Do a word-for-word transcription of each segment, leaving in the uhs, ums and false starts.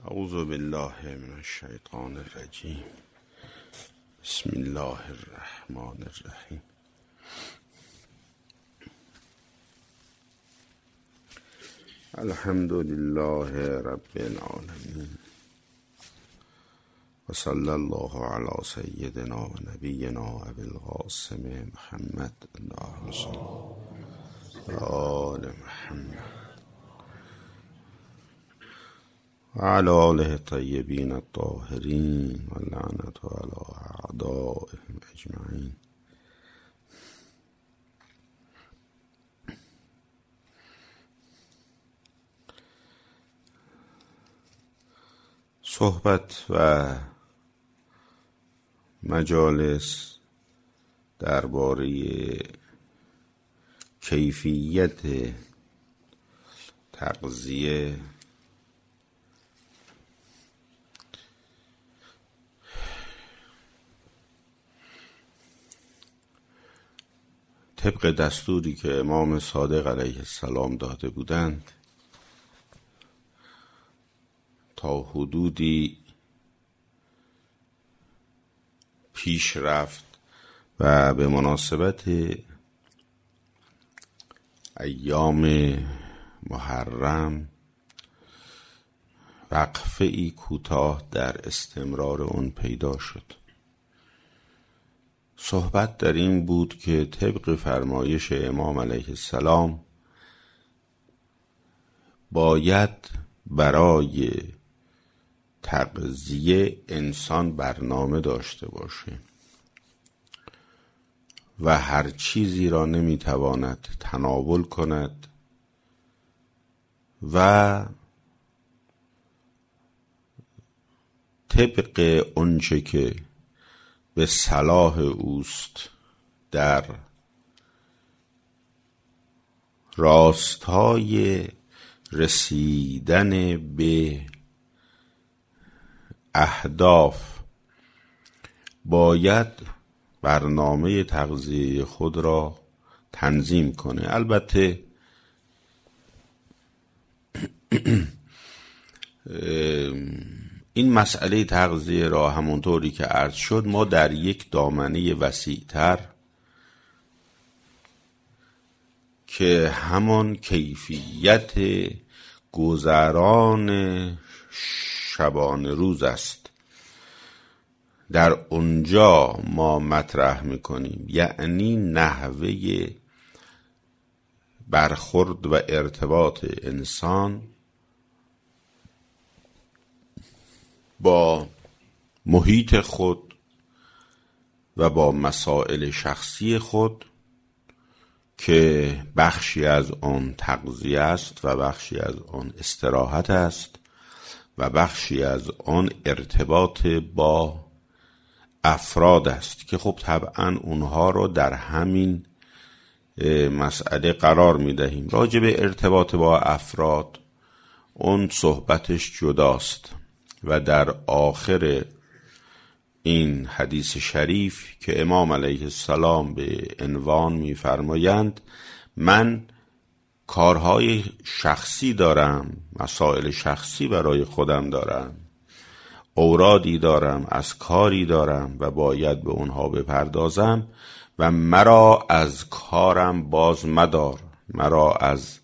اعوذ بالله من الشیطان الرجیم. بسم الله الرحمن الرحیم. الحمد لله رب العالمین و صلی الله علی سیدنا و نبینا ابی القاسم محمد اللهم صل علی آل محمد و علی آله الطیبین الطاهرین و لعنت علی اعدائهم اجمعین. صحبت و مجالس درباره کیفیت تغذیه طبق دستوری که امام صادق علیه السلام داده بودند تا حدودی پیش رفت و به مناسبت ایام محرم وقفه ای کوتاه در استمرار اون پیدا شد. صحبت در این بود که طبق فرمایش امام علیه السلام باید برای تغذیه انسان برنامه داشته باشه و هر چیزی را نمیتواند تناول کند و طبق اونچه که به صلاح اوست در راستای رسیدن به اهداف باید برنامه تغذیه خود را تنظیم کنه. البته این مسئله تغذیه را همونطوری که عرض شد ما در یک دامنه وسیع‌تر که همان کیفیت گذران شبانه روز است در اونجا ما مطرح میکنیم، یعنی نحوه برخورد و ارتباط انسان با محیط خود و با مسائل شخصی خود که بخشی از آن تغذیه است و بخشی از آن استراحت است و بخشی از آن ارتباط با افراد است که خب طبعا اونها رو در همین مسئله قرار می دهیم. راجع به ارتباط با افراد اون صحبتش جداست و در آخر این حدیث شریف که امام علیه السلام به عنوان می فرمایند من کارهای شخصی دارم، مسائل شخصی برای خودم دارم، اورادی دارم، اذکاری دارم و باید به اونها بپردازم و مرا از کارم باز مدار، مرا از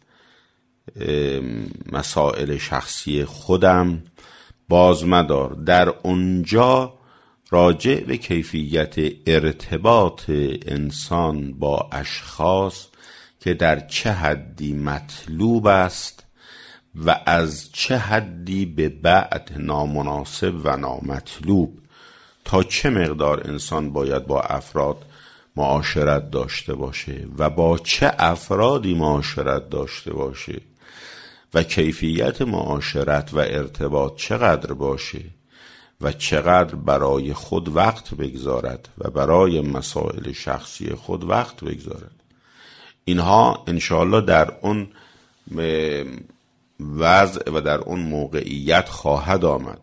مسائل شخصی خودم باز مدار. در اونجا راجع به کیفیت ارتباط انسان با اشخاص که در چه حدی مطلوب است و از چه حدی به بعد نامناسب و نامطلوب، تا چه مقدار انسان باید با افراد معاشرت داشته باشه و با چه افرادی معاشرت داشته باشه و کیفیت معاشرت و ارتباط چقدر باشه و چقدر برای خود وقت بگذارد و برای مسائل شخصی خود وقت بگذارد. اینها انشاءالله در اون وضع و در اون موقعیت خواهد آمد.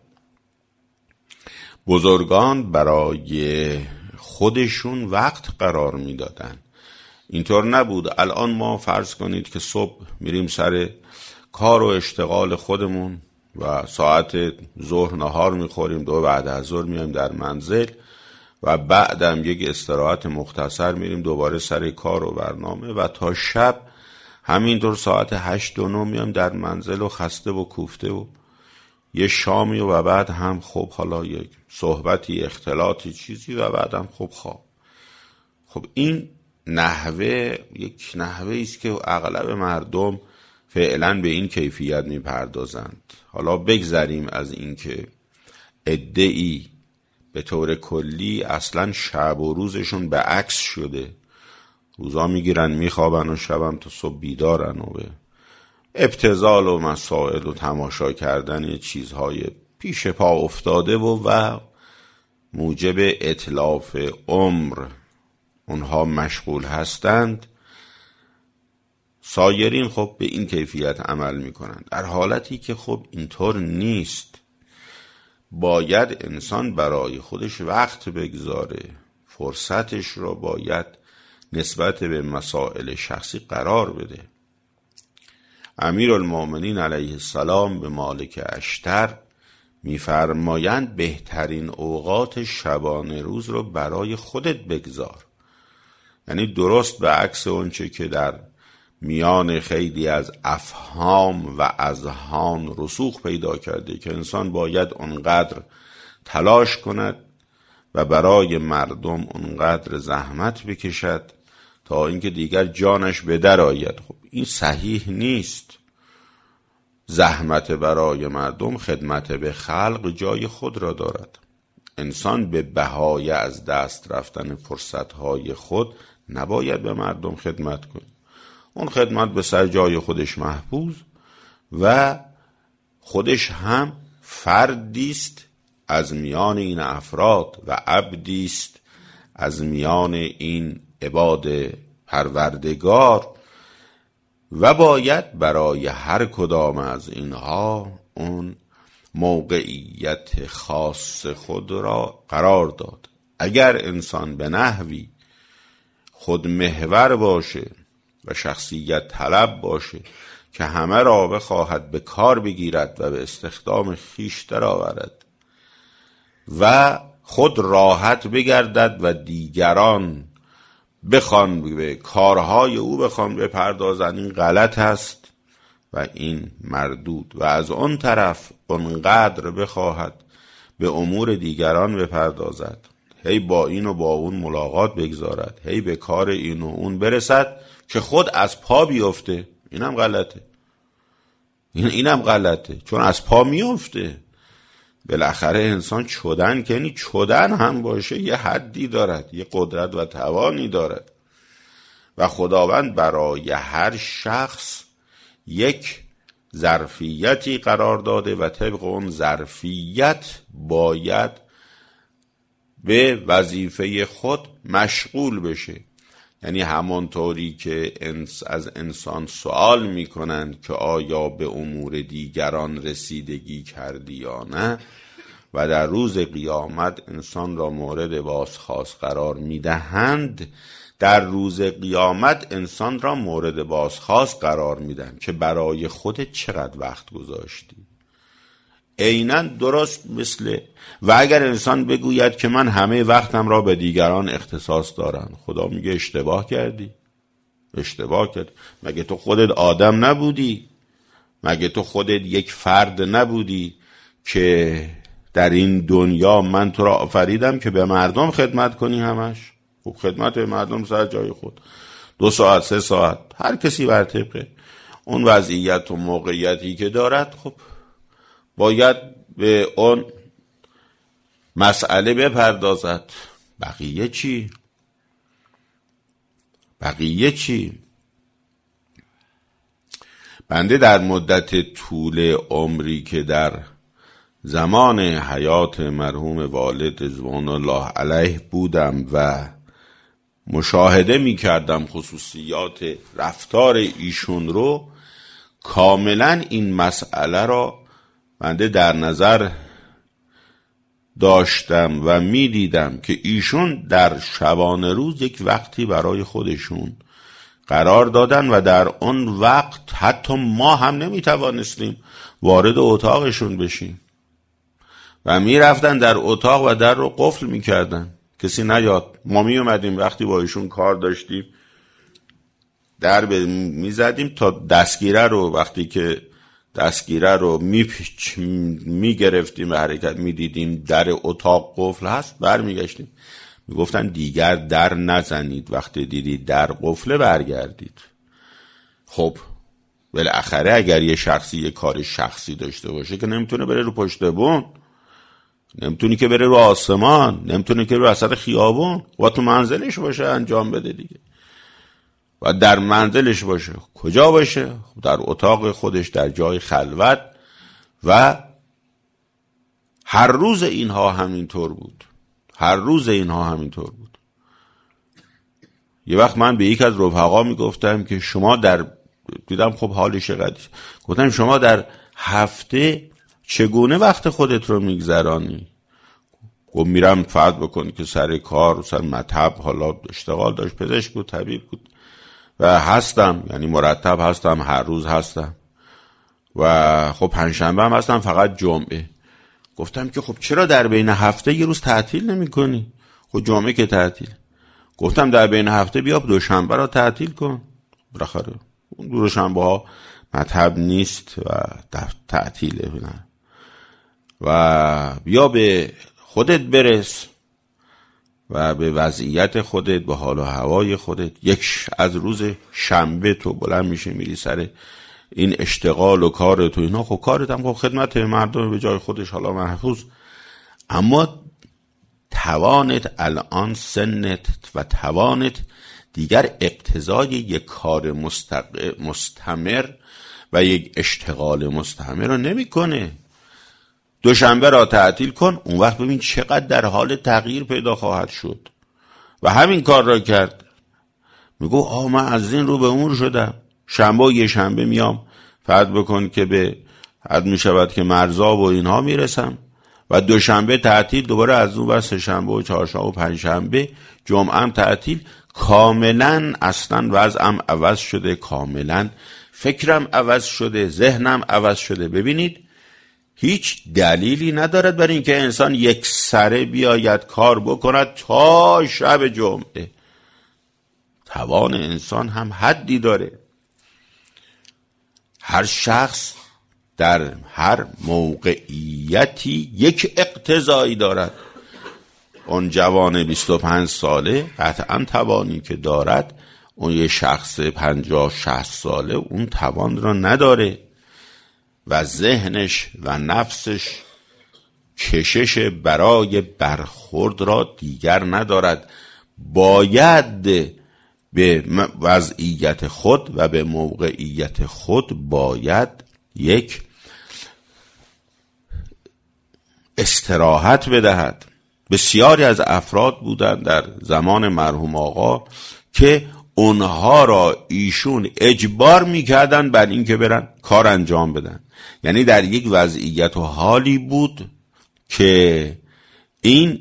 بزرگان برای خودشون وقت قرار میدادن. اینطور نبود الان ما فرض کنید که صبح میریم سر کار و اشتغال خودمون، و ساعت ظهر نهار میخوریم، دو بعد از ظهر میایم در منزل و بعدم یک استراحت مختصر میریم دوباره سر کار و برنامه و تا شب همینطور ساعت هشت و نه میایم در منزل و خسته و کوفته و یه شامی و بعد هم خب حالا یک صحبتی اختلاطی چیزی و بعد هم خب خواب. خب این نحوه یک نحوه است که اغلب مردم فعلا به این کیفیت میپردازند. حالا بگذریم از این که عده‌ای به طور کلی اصلا شب و روزشون به عکس شده، روزا میگیرن میخوابن و شبم تا صبح بیدارن و به ابتذال و مسائل و تماشا کردن چیزهای پیش پا افتاده و و موجب اتلاف عمر اونها مشغول هستند. سایرین خب به این کیفیت عمل میکنند، در حالتی که خب اینطور نیست. باید انسان برای خودش وقت بگذاره، فرصتش رو باید نسبت به مسائل شخصی قرار بده. امیرالمومنین علیه السلام به مالک اشتر میفرمایند بهترین اوقات شبانه روز رو برای خودت بگذار. یعنی درست به عکس اونچه که در میان خیلی از افهام و اذهان رسوخ پیدا کرده که انسان باید اونقدر تلاش کند و برای مردم اونقدر زحمت بکشد تا اینکه دیگر جانش به در آید. خب این صحیح نیست. زحمت برای مردم، خدمت به خلق جای خود را دارد. انسان به بهای از دست رفتن فرصتهای خود نباید به مردم خدمت کنه. اون خدمت به سر جای خودش محفوظ و خودش هم فردیست از میان این افراد و عبدیست از میان این عباد پروردگار و باید برای هر کدام از اینها اون موقعیت خاص خود را قرار داد. اگر انسان به نحوی خود محور باشه و شخصیت طلب باشه که همه را بخواهد به کار بگیرد و به استخدام خویش درآورد و خود راحت بگردد و دیگران بخوان به کارهای او بخوان بپردازند، این غلط است و این مردود. و از اون طرف اونقدر بخواهد به امور دیگران بپردازد، هی با این و با اون ملاقات بگذارد، هی به کار این و اون برسد که خود از پا بیفته، اینم غلطه. این اینم غلطه چون از پا میفته. بالاخره انسان چدن که یعنی چدن هم باشه یه حدی دارد، یه قدرت و توانی دارد و خداوند برای هر شخص یک ظرفیتی قرار داده و طبق اون ظرفیت باید به وظیفه خود مشغول بشه. یعنی همانطوری که از انسان سوال میکنند که آیا به امور دیگران رسیدگی کردی یا نه و در روز قیامت انسان را مورد بازخواست قرار میدهند، در روز قیامت انسان را مورد بازخواست قرار میدن که برای خودت چقدر وقت گذاشتی. عیناً درست مثل و اگر انسان بگوید که من همه وقتم را به دیگران اختصاص دارم، خدا میگه اشتباه کردی. اشتباه کرد. مگه تو خودت آدم نبودی؟ مگه تو خودت یک فرد نبودی که در این دنیا من تو را آفریدم که به مردم خدمت کنی همش؟ خب خدمت به مردم سر جای خود، دو ساعت سه ساعت هر کسی بر طبق اون وضعیت و موقعیتی که دارد خب باید به اون مسئله بپردازد. بقیه چی؟ بقیه چی؟ بنده در مدت طول عمری که در زمان حیات مرحوم والد رضوان الله علیه بودم و مشاهده می کردم خصوصیات رفتار ایشون رو، کاملا این مسئله را بنده در نظر داشتم و می دیدم که ایشون در شبانه روز یک وقتی برای خودشون قرار دادن و در اون وقت حتی ما هم نمی توانستیم وارد اتاقشون بشیم و میرفتن در اتاق و در رو قفل میکردن کسی نیاد. ما می اومدیم وقتی با ایشون کار داشتیم در میزدیم تا دستگیره رو، وقتی که دستگیره رو میپیچ میگرفتیم و حرکت میدیدیم در اتاق قفل هست برمیگشتیم، میگفتن دیگر در نزنید، وقتی دیدید در قفله برگردید. خب بالاخره اگر یه شخصی یه کار شخصی داشته باشه که نمیتونه بره رو پشت بون، نمیتونی که بره رو آسمان، نمیتونه که رو وسط خیابون، و تو منزلش باشه انجام بده دیگه. و در منزلش باشه. کجا باشه؟ در اتاق خودش، در جای خلوت. و هر روز اینها همینطور بود. هر روز اینها همینطور بود. یه وقت من به یک از رفقا میگفتم که شما در، دیدم خب حالش قدیش، گفتم شما در هفته چگونه وقت خودت رو میگذرانی؟ گفت میرم فرض بکن که سر کار، سر مطب، حالا اشتغال داشت، پزشک بود، طبیب بود و هستم، یعنی مرتب هستم، هر روز هستم و خب پنجشنبه هم هستم، فقط جمعه. گفتم که خب چرا در بین هفته یه روز تعطیل نمی کنی؟ خب جمعه که تعطیل. گفتم در بین هفته بیا دوشنبه را تعطیل کن. بالاخره اون دوشنبه ها مطب نیست و تعطیله. و بیا به خودت برس و به وضعیت خودت، به حال و هوای خودت. یک از روز شنبه تو بلند میشه میری سر این اشتغال و کار تو اینا، خب کارت هم خب خدمت مردم به جای خودش حالا محفوظ، اما توانت الان، سنت و توانت دیگر اقتضای یک کار مستق... مستمر و یک اشتغال مستمر رو نمیکنه. دوشنبه را تعطیل کن، اون وقت ببین چقدر در حال تغییر پیدا خواهد شد. و همین کار را کرد. میگو آه من از این رو به اون شدم، شنبه و یه شنبه میام، فرض بکن که به حد میشود که مرزا و اینها میرسم و دوشنبه تعطیل، دوباره از اون بس شنبه و چهارشنبه و پنجشنبه، جمعه هم تعطیل. کاملا اصلا وضعم عوض شده، کاملا فکرم عوض شده، ذهنم عوض شده. ببینید هیچ دلیلی ندارد برای اینکه انسان یک سره بیاید کار بکند تا شب جمعه. توان انسان هم حدی داره. هر شخص در هر موقعیتی یک اقتضایی دارد. اون جوان بیست و پنج ساله قطعا توانی که دارد، اون یه شخص پنجاه شصت ساله اون توان را نداره و ذهنش و نفسش کشش برای برخورد را دیگر ندارد. باید به وضعیت خود و به موقعیت خود باید یک استراحت بدهد. بسیاری از افراد بودند در زمان مرحوم آقا که اونها را ایشون اجبار میکردن بر این که برن کار انجام بدن. یعنی در یک وضعیت و حالی بود که این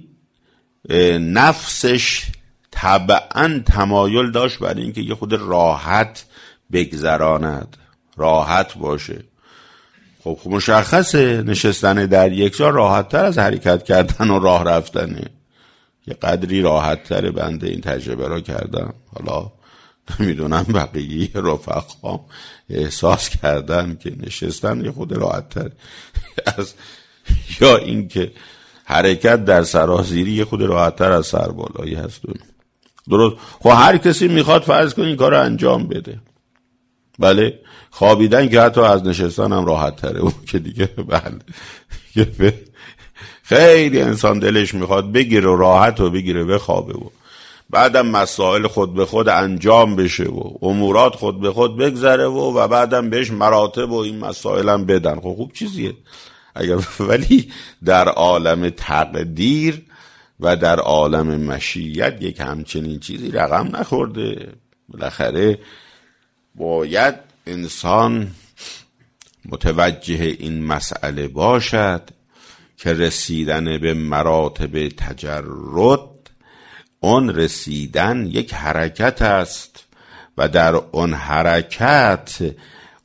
نفسش طبعا تمایل داشت برای اینکه یه خود راحت بگذراند، راحت باشه. خب خب مشخصه نشستن در یک جا راحت تر از حرکت کردن و راه رفتنه. یه قدری راحت تره، بنده این تجربه را کردم، حالا نمیدونم بقیه رفقام احساس کردن که نشستن یه خود راحت تر از یا اینکه حرکت در سرازیری یه خود راحت تر از سربالایی هست. درست. خب هر کسی میخواد فرض کن این کار رو انجام بده. بله خوابیدن که حتی از نشستن هم راحت تره اون که دیگه. بله خیلی انسان دلش میخواد بگیره و راحت و بگیره بخوابه و بعدم مسائل خود به خود انجام بشه و امورات خود به خود بگذره و و بعدم بهش مراتب و این مسائل هم بدن. خب خوب چیزیه اگر، ولی در عالم تقدیر و در عالم مشیت یک همچنین چیزی رقم نخورده. بالاخره باید انسان متوجه این مسئله باشد که رسیدن به مراتب تجرد، اون رسیدن یک حرکت است و در اون حرکت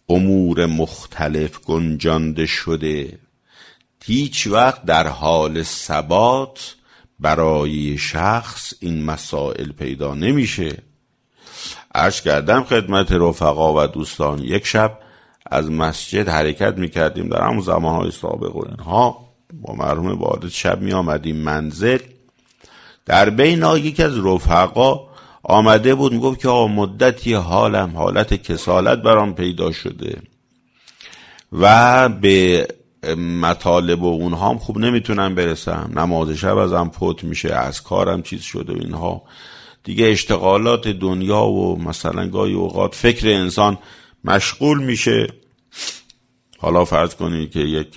امور مختلف گنجانده شده، هیچ وقت در حال ثبات برای شخص این مسائل پیدا نمیشه. عرض کردم خدمت رفقا و دوستان، یک شب از مسجد حرکت میکردیم در همون زمانهای سابق و اینها، با مرحوم والد شب می آمدیم منزل. در بین یکی از رفقا آمده بود میگفت که آقا مدتی حالم حالت کسالت برام پیدا شده و به مطالب و اونها هم خوب نمیتونم برسم، نماز شب ازم فوت میشه، از کارم چیز شده و اینها دیگه، اشتغالات دنیا و مثلا گاهی اوقات فکر انسان مشغول میشه. حالا فرض کنید که یک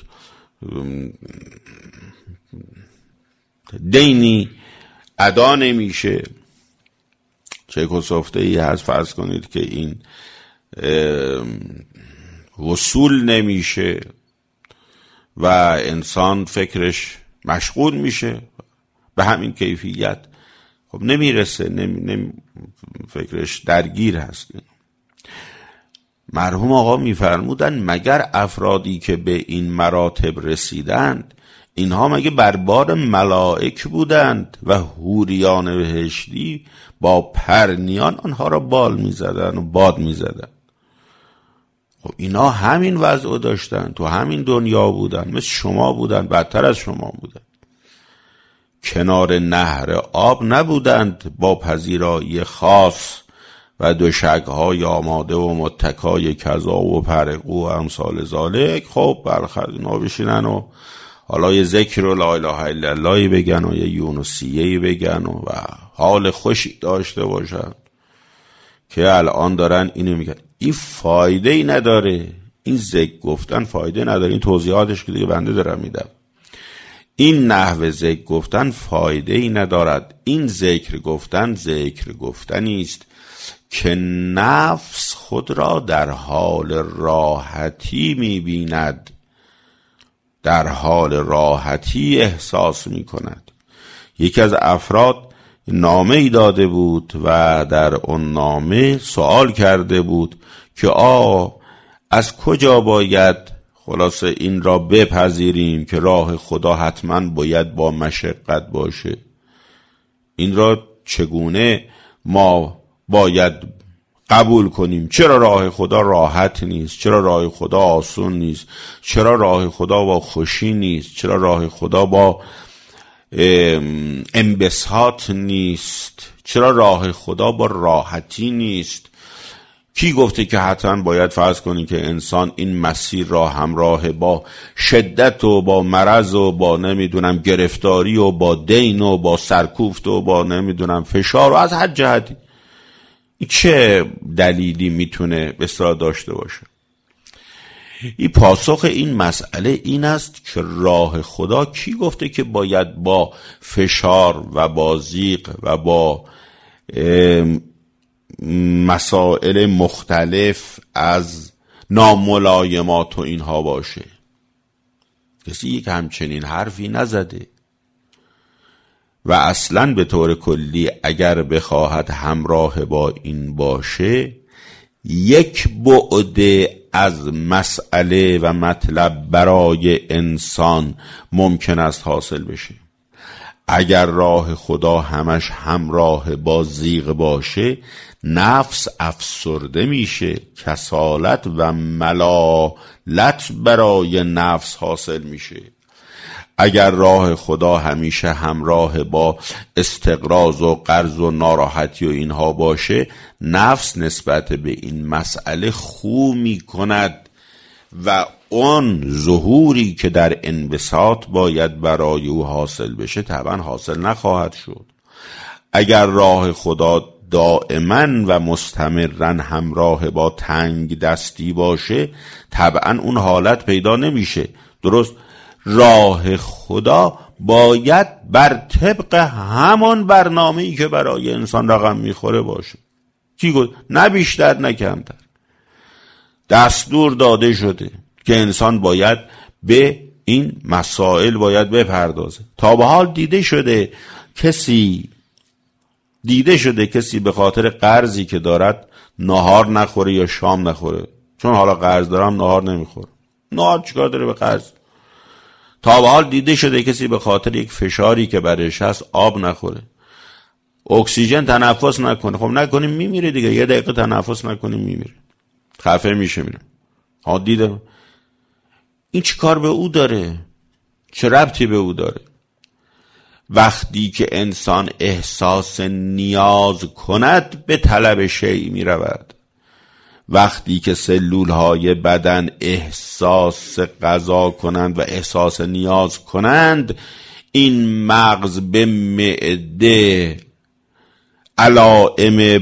دینی ادا نمیشه، چک و سفته ای هست، فرض کنید که این وصول نمیشه و انسان فکرش مشغول میشه به همین کیفیت، خب نمیرسه، نمی، نمی فکرش درگیر هست. مرحوم آقا میفرمودن مگر افرادی که به این مراتب رسیدند اینها مگه بربار ملائک بودند و حوریان بهشتی با پرنیان آنها را بال میزدن و باد میزدن؟ خب اینا همین وضع داشتن، تو همین دنیا بودن، مثل شما بودن، بدتر از شما بودن. کنار نهر آب نبودند با پذیرایی خاص و دوشک‌های آماده و متکای کذا و پرقو و امثال ذالک. خب برخد اینا بشینن و حالا یه ذکر و لا اله الا الله بگن و یه یونسیه بگن و, و حال خوشی داشته باشن که الان دارن اینو میگن. این فایده ای نداره، این ذکر گفتن فایده نداره، این توضیحاتش که دیگه بنده دارم میدم. این نحو ذکر گفتن فایده ای ندارد. این ذکر گفتن ذکر گفتنی است که نفس خود را در حال راحتی می‌بیند، در حال راحتی احساس می‌کند. یکی از افراد نامه ای داده بود و در اون نامه سوال کرده بود که آ از کجا باید خلاصه این را بپذیریم که راه خدا حتما باید با مشقت باشه؟ این را چگونه ما باید قبول کنیم؟ چرا راه خدا راحت نیست؟ چرا راه خدا آسون نیست؟ چرا راه خدا با خوشی نیست؟ چرا راه خدا با انبساط نیست؟ چرا راه خدا با راحتی نیست؟ کی گفته که حتما باید فرض کنی که انسان این مسیر را همراه با شدت و با مرض و با نمیدونم گرفتاری و با دین و با سرکوفت و با نمیدونم فشار و از هر جهتی، چه دلیلی میتونه بسیار داشته باشه؟ این پاسخ این مسئله این است که راه خدا کی گفته که باید با فشار و با ضیق و با مسائل مختلف از ناملایمات و اینها باشه؟ کسی یک همچنین حرفی نزده. و اصلا به طور کلی اگر بخواهد همراه با این باشه، یک بعد از مسئله و مطلب برای انسان ممکن است حاصل بشه. اگر راه خدا همش همراه با ضیق باشه، نفس افسرده میشه، کسالت و ملالت برای نفس حاصل میشه. اگر راه خدا همیشه همراه با استقراض و قرض و ناراحتی و اینها باشه، نفس نسبت به این مسئله خو می کند و اون ظهوری که در انبساط باید برای او حاصل بشه طبعا حاصل نخواهد شد. اگر راه خدا دائما و مستمرا همراه با تنگ دستی باشه، طبعا اون حالت پیدا نمیشه. درست، راه خدا باید بر طبق همان برنامه‌ای که برای انسان رقم میخوره باشه. چی گفت؟ نه بیشتر نه کمتر. دستور داده شده که انسان باید به این مسائل باید بپردازه. تا به حال دیده شده کسی دیده شده کسی به خاطر قرضی که دارد نهار نخوره یا شام نخوره؟ چون حالا قرض دارم نهار نمیخورم. نهار چیکار داره به قرض؟ تا به حال دیده شده کسی به خاطر یک فشاری که برش هست آب نخوره، اکسیژن تنفس نکنه؟ خب نکنیم میمیره دیگه. یه دقیقه تنفس نکنیم میمیره، خفه میشه میره. ها دیدم این چی کار به او داره؟ چه ربطی به او داره؟ وقتی که انسان احساس نیاز کند به طلب شیء می رود. وقتی که سلول های بدن احساس غذا کنند و احساس نیاز کنند، این مغز به معده علائم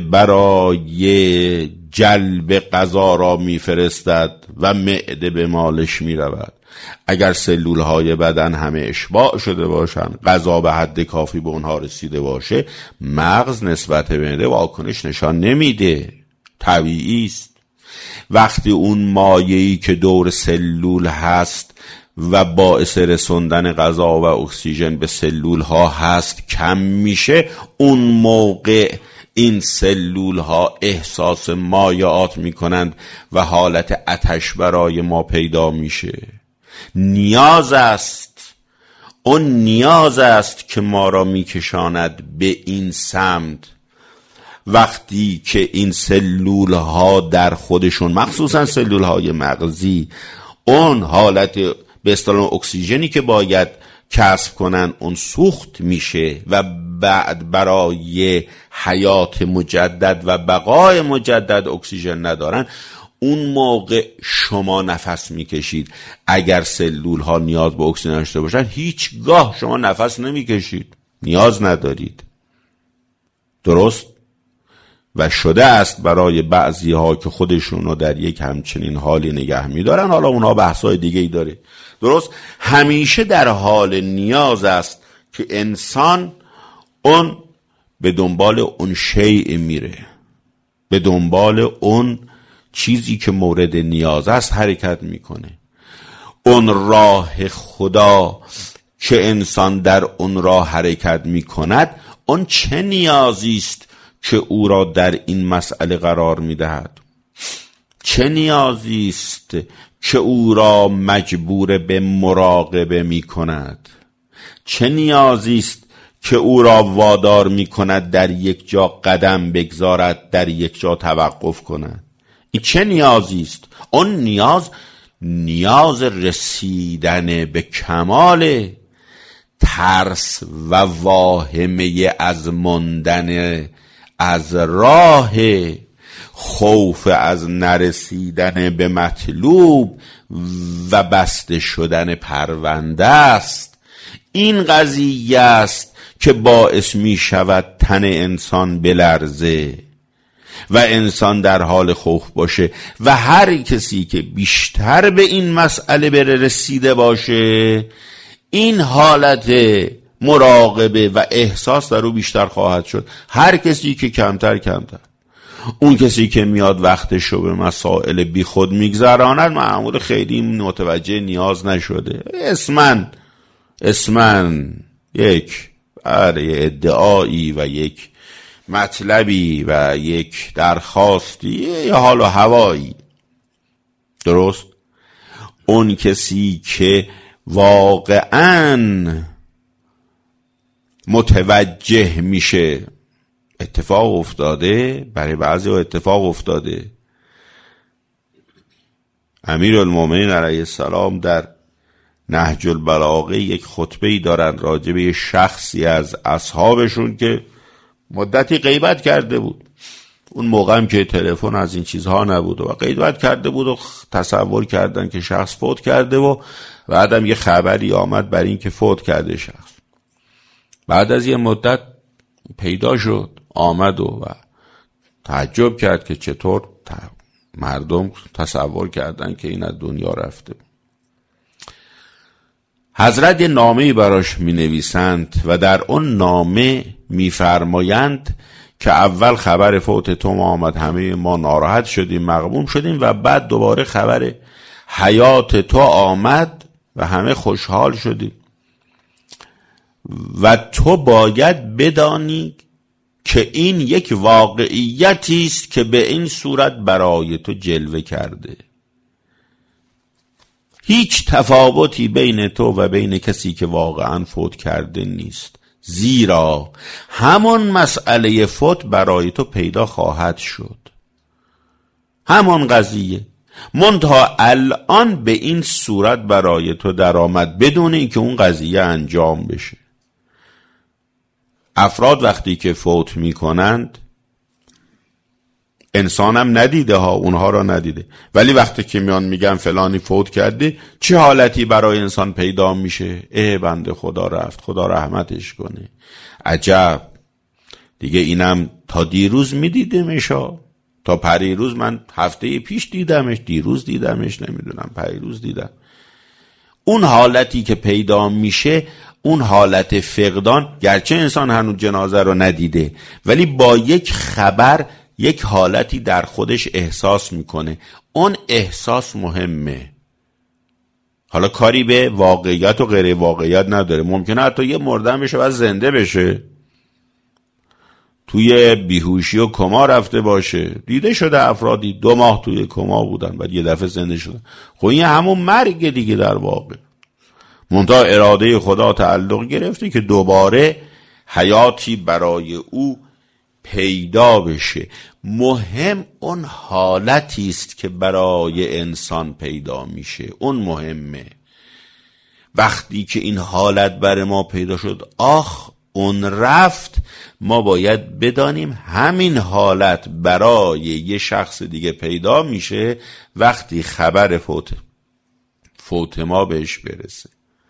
برای جلب غذا را میفرستد و معده به مالش می رود. اگر سلول های بدن همه اشباع شده باشند، غذا به حد کافی به اونها رسیده باشه، مغز نسبت به معده واکنش نشان نمیده، طبیعی است. وقتی اون مایعی که دور سلول هست و باعث رسوندن غذا و اکسیژن به سلول ها هست کم میشه، اون موقع این سلول ها احساس مایعات میکنند و حالت آتش برای ما پیدا میشه. نیاز است، اون نیاز است که ما را میکشاند به این سمت. وقتی که این سلول ها در خودشون، مخصوصا سلول های مغزی، اون حالت به اصطلاح اکسیژنی که باید کسب کنن اون سوخت میشه و بعد برای حیات مجدد و بقای مجدد اکسیژن ندارن، اون موقع شما نفس میکشید. اگر سلول ها نیاز به اکسیژن داشته باشن، هیچگاه شما نفس نمیکشید، نیاز ندارید. درست؟ و شده است برای بعضی ها که خودشونو در یک همچنین حالی نگه میدارن، حالا اونها بحثای دیگه ای داره. درست؟ همیشه در حال نیاز است که انسان اون به دنبال اون شیء میره، به دنبال اون چیزی که مورد نیاز است حرکت میکنه. اون راه خدا که انسان در اون راه حرکت میکند، اون چه نیازی است که او را در این مسئله قرار میدهد؟ چه نیازی است که او را مجبور به مراقبه میکند؟ چه نیازی است که او را وادار میکند در یک جا قدم بگذارد، در یک جا توقف کند؟ این چه نیازی است؟ اون نیاز نیاز رسیدن به کمال، ترس و واهمه از ماندن از راه، خوف از نرسیدن به مطلوب و بسته شدن پرونده است. این قضیه است که باعث می شود تن انسان بلرزه و انسان در حال خوف باشه. و هر کسی که بیشتر به این مسئله بره رسیده باشه، این حالت مراقبه و احساس در او بیشتر خواهد شد. هر کسی که کمتر کمتر. اون کسی که میاد وقتشو به مسائل بی خود میگذراند، معمول خیلی متوجه نیاز نشده، اسمن اسمن یک برای ادعایی و یک مطلبی و یک درخواستی یا حال و هوایی. درست؟ اون کسی که واقعاً متوجه میشه، اتفاق افتاده برای بعضی ها، اتفاق افتاده. امیرالمومنین علیه السلام در نهج البلاغه یک خطبه‌ای دارن راجع به شخصی از اصحابشون که مدتی غیبت کرده بود. اون موقع هم که تلفن از این چیزها نبود و غیبت کرده بود و تصور کردن که شخص فوت کرده و بعدم یه خبری آمد بر این که فوت کرده شخص. بعد از یه مدت پیدا شد، آمد و, و تعجب کرد که چطور مردم تصور کردن که این از دنیا رفته. حضرت یه نامه‌ای براش می نویسند و در اون نامه می فرمایند که اول خبر فوت تو آمد، همه ما ناراحت شدیم، مغموم شدیم، و بعد دوباره خبر حیات تو آمد و همه خوشحال شدیم. و تو باید بدانی که این یک واقعیتی است که به این صورت برای تو جلوه کرده. هیچ تفاوتی بین تو و بین کسی که واقعا فوت کرده نیست، زیرا همون مسئله فوت برای تو پیدا خواهد شد، همون قضیه، منتها الان به این صورت برای تو در آمد بدون اینکه اون قضیه انجام بشه. افراد وقتی که فوت میکنند انسانم ندیده ها، اونها را ندیده، ولی وقتی که میان میگن فلانی فوت کرده، چه حالتی برای انسان پیدا میشه؟ اه بنده خدا رفت، خدا رحمتش کنه، عجب دیگه اینم تا دیروز میدیدمش ها، تا پریروز، من هفته پیش دیدمش، دیروز دیدمش، نمیدونم پریروز دیدم. اون حالتی که پیدا میشه، اون حالت فقدان، گرچه انسان هنوز جنازه رو ندیده ولی با یک خبر یک حالتی در خودش احساس میکنه، اون احساس مهمه. حالا کاری به واقعیت و غیر واقعیت نداره، ممکنه حتی یه مردن بشه و زنده بشه، توی بیهوشی و کما رفته باشه، دیده شده افرادی دو ماه توی کما بودن بعد یه دفعه زنده شدن. خب این همون مرگ دیگه در واقع، منتها اراده خدا تعلق گرفته که دوباره حیاتی برای او پیدا بشه. مهم اون حالتی است که برای انسان پیدا میشه، اون مهمه. وقتی که این حالت برای ما پیدا شد، آخ اون رفت، ما باید بدانیم همین حالت برای یه شخص دیگه پیدا میشه وقتی خبر فوت فوت ما بهش برسه.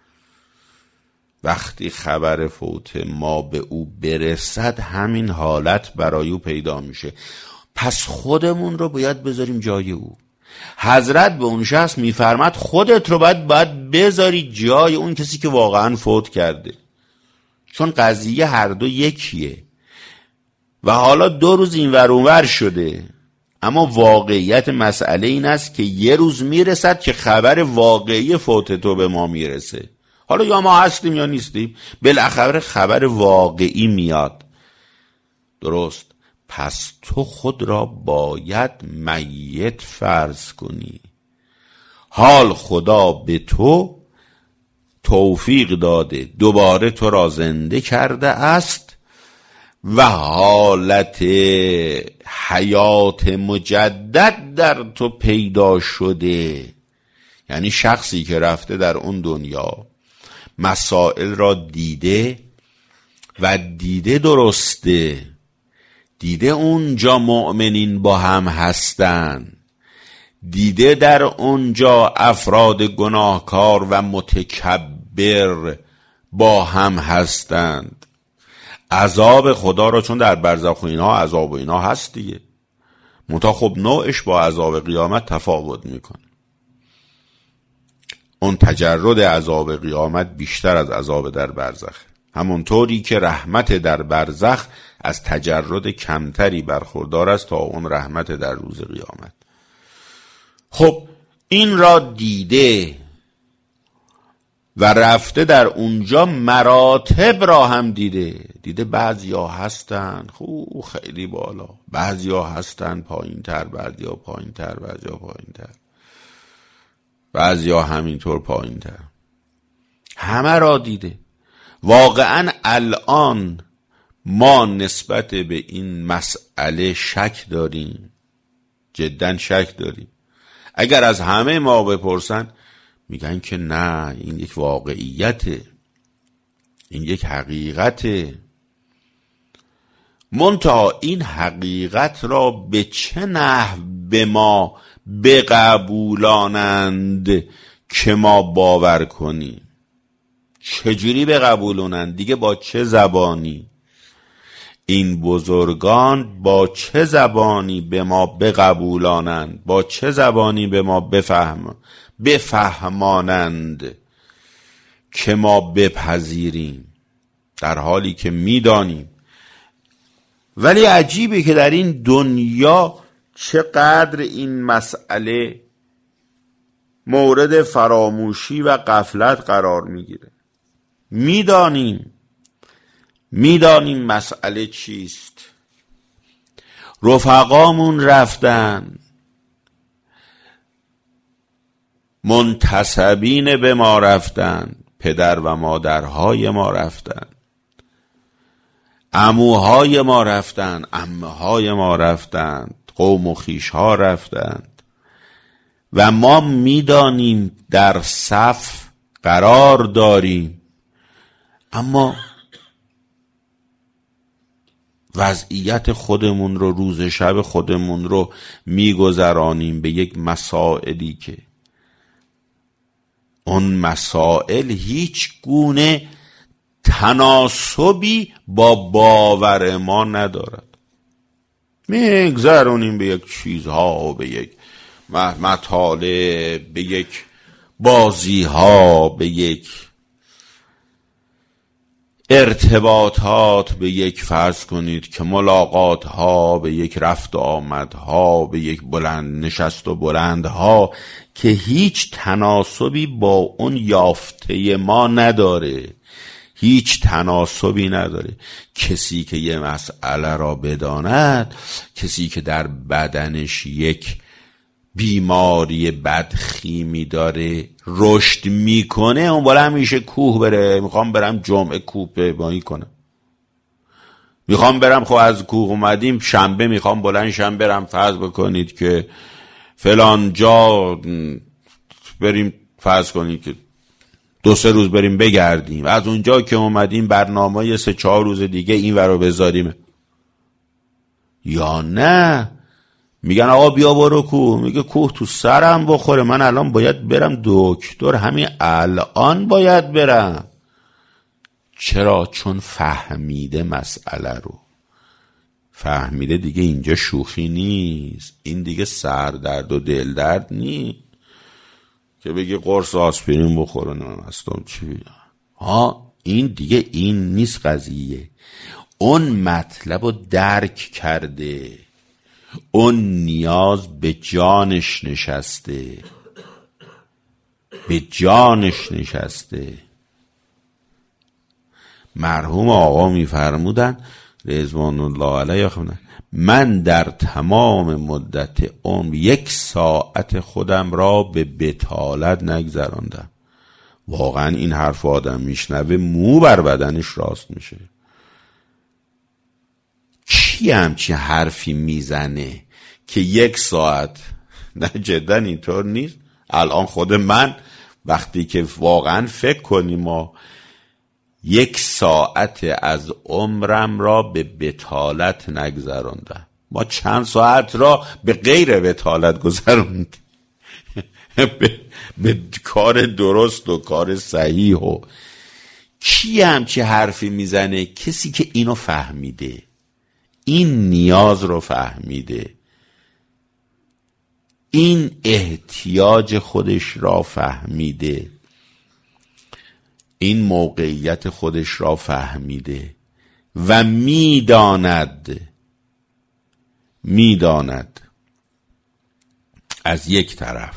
وقتی خبر فوت ما به او برسد، همین حالت برای او پیدا میشه. پس خودمون رو باید بذاریم جای او. حضرت به اون شخص میفرماد خودت رو باید باید بذاری جای اون کسی که واقعا فوت کرده، چون قضیه هر دو یکیه و حالا دو روز این ور اون ور شده، اما واقعیت مسئله این است که یه روز میرسد که خبر واقعی فوت تو به ما میرسه. حالا یا ما هستیم یا نیستیم، بالاخره خبر واقعی میاد. درست؟ پس تو خود را باید میت فرض کنی. حال خدا به تو توفیق داده، دوباره تو را زنده کرده است و حالت حیات مجدد در تو پیدا شده. یعنی شخصی که رفته در اون دنیا مسائل را دیده و دیده درسته، دیده اونجا مؤمنین با هم هستن، دیده در اونجا افراد گناهکار و متکبر با هم هستند. عذاب خدا را، چون در برزخ و اینا عذاب و اینا هست دیگه، منتها خب نوعش با عذاب قیامت تفاوت میکنه. اون تجرد عذاب قیامت بیشتر از عذاب در برزخ، همونطوری که رحمت در برزخ از تجرد کمتری برخوردار است تا اون رحمت در روز قیامت. خب این را دیده و رفته در اونجا، مراتب را هم دیده. دیده بعضی ها هستن خوب خیلی بالا، بعضی ها هستن پایین تر، بعضی ها پایین تر، بعضی ها پایین تر، بعضی ها همینطور پایین تر. همه را دیده. واقعا الان ما نسبت به این مسئله شک داریم، جدا شک داریم. اگر از همه ما بپرسن میگن که نه، این یک واقعیته، این یک حقیقته. منتها این حقیقت را به چه نحو به ما بقبولانند که ما باور کنیم؟ چجوری بقبولونند دیگه؟ با چه زبانی؟ این بزرگان با چه زبانی به ما بقبولانند، با چه زبانی به ما بفهم بفهمانند که ما بپذیریم، در حالی که میدانیم. ولی عجیبه که در این دنیا چقدر این مسئله مورد فراموشی و غفلت قرار میگیره. میدانیم میدانیم مسئله چیست. رفقامون رفتن، منتسبین به ما رفتن، پدر و مادرهای ما رفتن، عموهای ما رفتن، عمه‌های ما رفتند، قوم و خویش‌ها رفتند و ما میدانیم در صف قرار داریم، اما وضعیت خودمون رو، روز شب خودمون رو میگذرانیم به یک مسائلی که اون مسائل هیچ گونه تناسبی با باور ما ندارد. میگذرونیم به یک چیزها و به یک مطالب، به یک بازیها، به یک ارتباطات، به یک فرض کنید که ملاقاتها، به یک رفت و آمدها، به یک بلند نشست و بلندها که هیچ تناسبی با اون یافته ما نداره، هیچ تناسبی نداره. کسی که یه مسئله را بداند، کسی که در بدنش یک بیماری بدخیمی داره، رشد میکنه، اون بالا همیشه کوه بره، میخوام برم جمعه کوه بایی کنم، میخوام برم، خب از کوه اومدیم شنبه میخوام بلند شم برم، فرض بکنید که فلان جا بریم، فرض کنید که دو سه روز بریم بگردیم، از اونجا که اومدیم برنامه یه سه چهار روز دیگه این ور رو بذاریم. یا نه میگن آقا بیا برو کوه، میگه کوه تو سرم بخوره، من الان باید برم دکتر، همین الان باید برم. چرا؟ چون فهمیده مسئله رو، فهمیده دیگه اینجا شوخی نیست، این دیگه سردرد و دل درد نیست که بگی قرص آسپرین بخوره نمستم چی. ها این دیگه این نیست قضیه، اون مطلب رو درک کرده، اون نیاز به جانش نشسته، به جانش نشسته. مرحوم آقا میفرمودن رضوان الله علیه، من در تمام مدت عمر یک ساعت خودم را به بطالت نگذراندم. واقعا این حرف آدم میشنوه مو بر بدنش راست میشه. کی همچین حرفی میزنه که یک ساعت؟ نه جدا اینطور نیست. الان خود من وقتی که واقعا فکر کنیم و یک ساعت از عمرم را به بطالت نگذراندم، ما چند ساعت را به غیر بطالت گذراندیم به, به کار درست و کار صحیح. و کی همچی حرفی میزنه؟ کسی که اینو فهمیده، این نیاز رو فهمیده، این احتیاج خودش را فهمیده، این موقعیت خودش را فهمیده و میداند میداند از یک طرف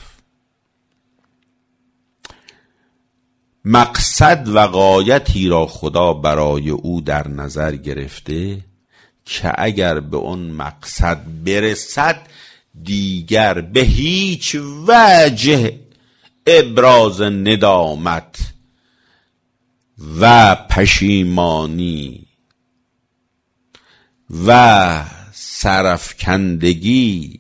مقصد و غایتی را خدا برای او در نظر گرفته که اگر به اون مقصد برسد دیگر به هیچ وجه ابراز ندامت و پشیمانی و سرفکندگی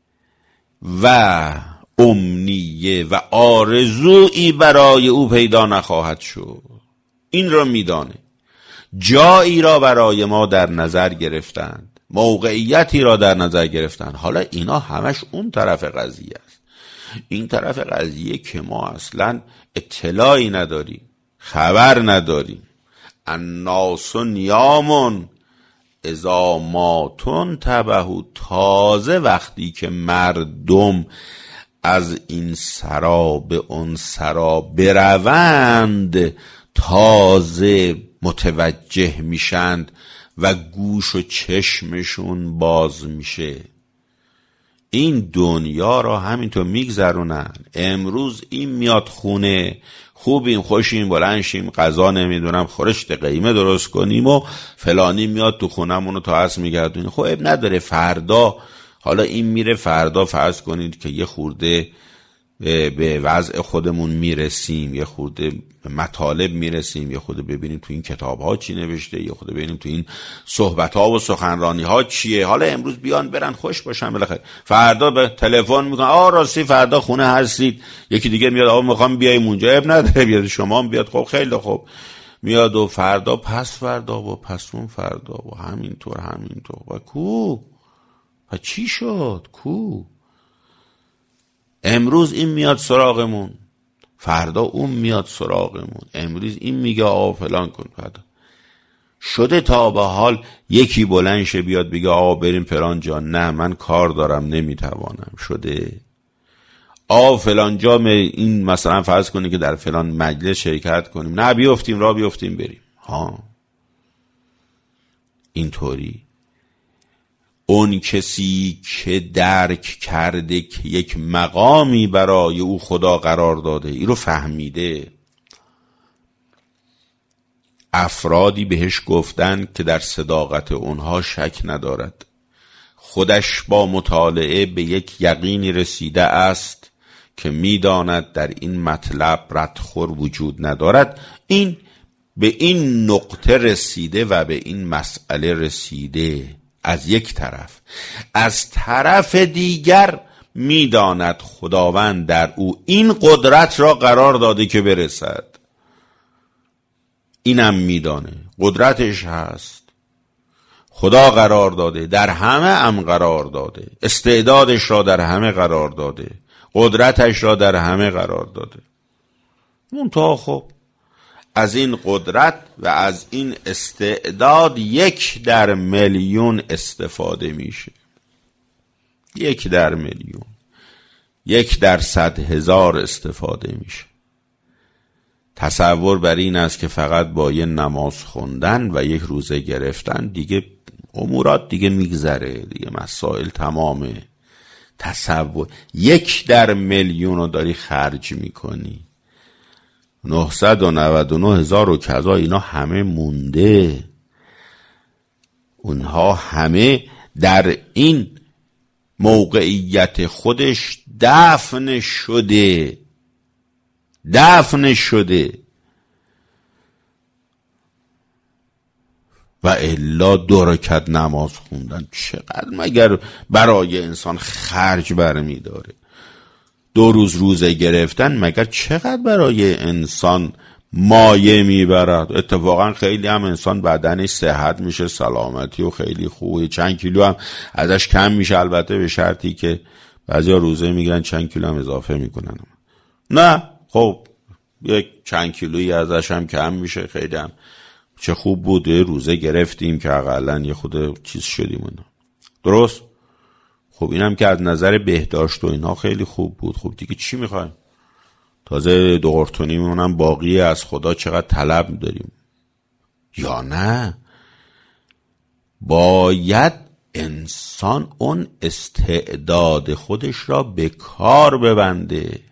و امنیه و آرزویی برای او پیدا نخواهد شد. این را میدانه. جایی را برای ما در نظر گرفتند، موقعیتی را در نظر گرفتند. حالا اینا همش اون طرف قضیه است. این طرف قضیه که ما اصلا اطلاعی نداریم، خبر نداریم. الناس نیامون اذا ماتون تبهو، تازه وقتی که مردم از این سرا به اون سرا بروند تازه متوجه میشند و گوش و چشمشون باز میشه. این دنیا را همینطور میگذرونن. امروز این میاد خونه، خوبیم خوشیم بلنشیم غذا نمیدونم خورشت قیمه درست کنیم و فلانی میاد تو خونمونو تا عصر میگردونه. خب اب نداره فردا، حالا این میره فردا فرض کنید که یه خورده به وضع خودمون میرسیم، یه خورده مطالب میرسیم، یه خورده ببینیم تو این کتاب ها چی نوشته، یه خورده ببینیم تو این صحبت ها و سخنرانی ها چیه. حالا امروز بیان برن خوش باشن، بالاخره فردا به تلفن میکنن آ راستی فردا خونه هستید، یکی دیگه میاد آقا میخوام بیایم اونجا، اب نداره بیاد، شما بیاد، خب خیلی خوب میاد، و فردا پس فردا و پس اون فردا و همینطور همینطور و کو و چی شد کو. امروز این میاد سراغمون، فردا اون میاد سراغمون، امروز این میگه آقا فلان کن، فردا شده تا به حال یکی بلند شه بیاد بگه آقا بریم فلان جا، نه من کار دارم نمیتوانم. شده آقا فلان جا این مثلا فرض کنی که در فلان مجلس شرکت کنیم، نه بیافتیم را بیافتیم بریم. ها اینطوری اون کسی که درک کرده که یک مقامی برای او خدا قرار داده، این رو فهمیده، افرادی بهش گفتن که در صداقت اونها شک ندارد، خودش با مطالعه به یک یقینی رسیده است که میداند در این مطلب ردخور وجود ندارد، این به این نقطه رسیده و به این مسئله رسیده. از یک طرف، از طرف دیگر میداند خداوند در او این قدرت را قرار داده که برسد، اینم میدانه قدرتش هست، خدا قرار داده، در همه هم قرار داده، استعدادش را در همه قرار داده، قدرتش را در همه قرار داده. منتها خب از این قدرت و از این استعداد یک در میلیون استفاده میشه، یک در میلیون، یک در صد هزار استفاده میشه. تصور بر این است که فقط با یه نماز خوندن و یک روزه گرفتن دیگه امورات دیگه میگذره، دیگه مسائل تمامه. تصور یک در میلیون رو داری خرج میکنی، نهصد و نود و نه هزار و کذا اینا همه مونده، اونها همه در این موقعیت خودش دفن شده، دفن شده و الا دو رکعت نماز خوندن چقدر مگر برای انسان خرج برمی داره؟ دو روز روزه گرفتن مگر چقدر برای انسان مایه میبرد؟ اتفاقا خیلی هم انسان بدنش صحت میشه، سلامتی و خیلی خوبه، چند کیلو هم ازش کم میشه، البته به شرطی که بعضیا روزه میگیرن چند کیلو هم اضافه میکنن. نه خب یک چند کیلویی ازش هم کم میشه، خیلی هم چه خوب بوده روزه گرفتیم که اقلن یه خود چیز شدیم اونا. درست؟ خب اینم که از نظر بهداشت و اینا خیلی خوب بود. خب دیگه چی میخوایم؟ تازه دو قرتونی میمونم باقی از خدا چقدر طلب داریم. یا نه باید انسان اون استعداد خودش را به کار ببنده،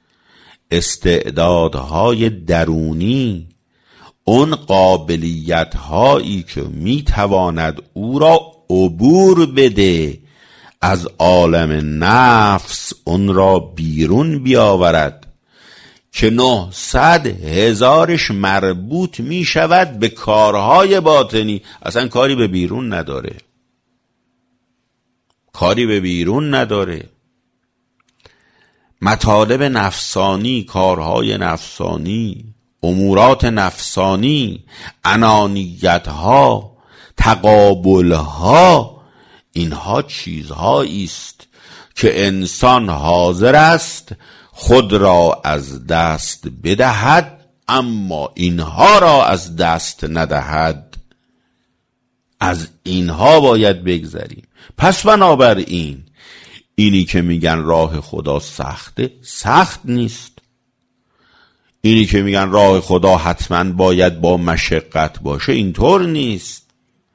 استعدادهای درونی، اون قابلیت هایی که میتواند او را عبور بده، از عالم نفس اون را بیرون بیاورد که نهصد هزارش مربوط می شود به کارهای باطنی، اصلا کاری به بیرون نداره، کاری به بیرون نداره. مطالب نفسانی، کارهای نفسانی، امورات نفسانی، انانیتها، تقابلها، اینها چیزهایی است که انسان حاضر است خود را از دست بدهد اما اینها را از دست ندهد. از اینها باید بگذریم. پس بنابراین اینی که میگن راه خدا سخته، سخت نیست. اینی که میگن راه خدا حتما باید با مشقت باشه، اینطور نیست.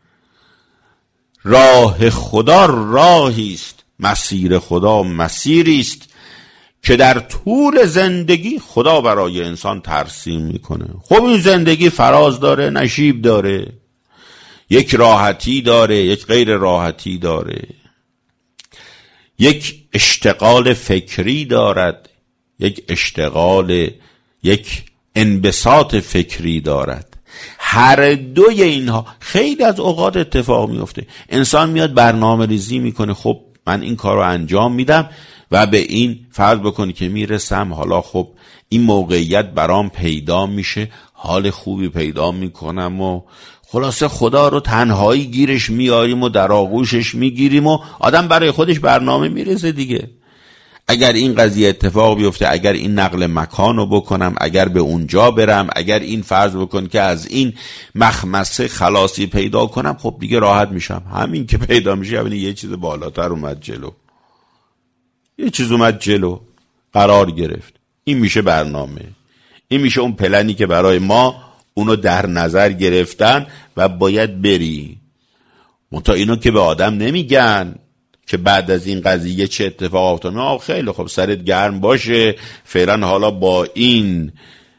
راه خدا راهی است، مسیر خدا مسیری است که در طول زندگی خدا برای انسان ترسیم میکنه. خب این زندگی فراز داره، نشیب داره، یک راحتی داره، یک غیر راحتی داره، یک اشتغال فکری دارد، یک اشتغال، یک انبساط فکری دارد. هر دوی اینها خیلی از اوقات اتفاق میفته. انسان میاد برنامه ریزی میکنه، خب من این کار رو انجام میدم و به این فرض بکنی که میرسم، حالا خب این موقعیت برام پیدا میشه، حال خوبی پیدا میکنم و خلاصه خدا رو تنهایی گیرش میاریم و در آغوشش میگیریم و آدم برای خودش برنامه میرسه دیگه. اگر این قضیه اتفاق بیفته، اگر این نقل مکان رو بکنم، اگر به اونجا برم، اگر این فرض بکن که از این مخمسه خلاصی پیدا کنم، خب دیگه راحت میشم. همین که پیدا میشه یعنی یه چیز بالاتر اومد جلو، یه چیز اومد جلو قرار گرفت. این میشه برنامه، این میشه اون پلنی که برای ما اونو در نظر گرفتن و باید بری. منتها اینو که به آدم نمیگن که بعد از این قضیه چه اتفاق افتاد. آه خیلی خب سرت گرم باشه، فعلا حالا با این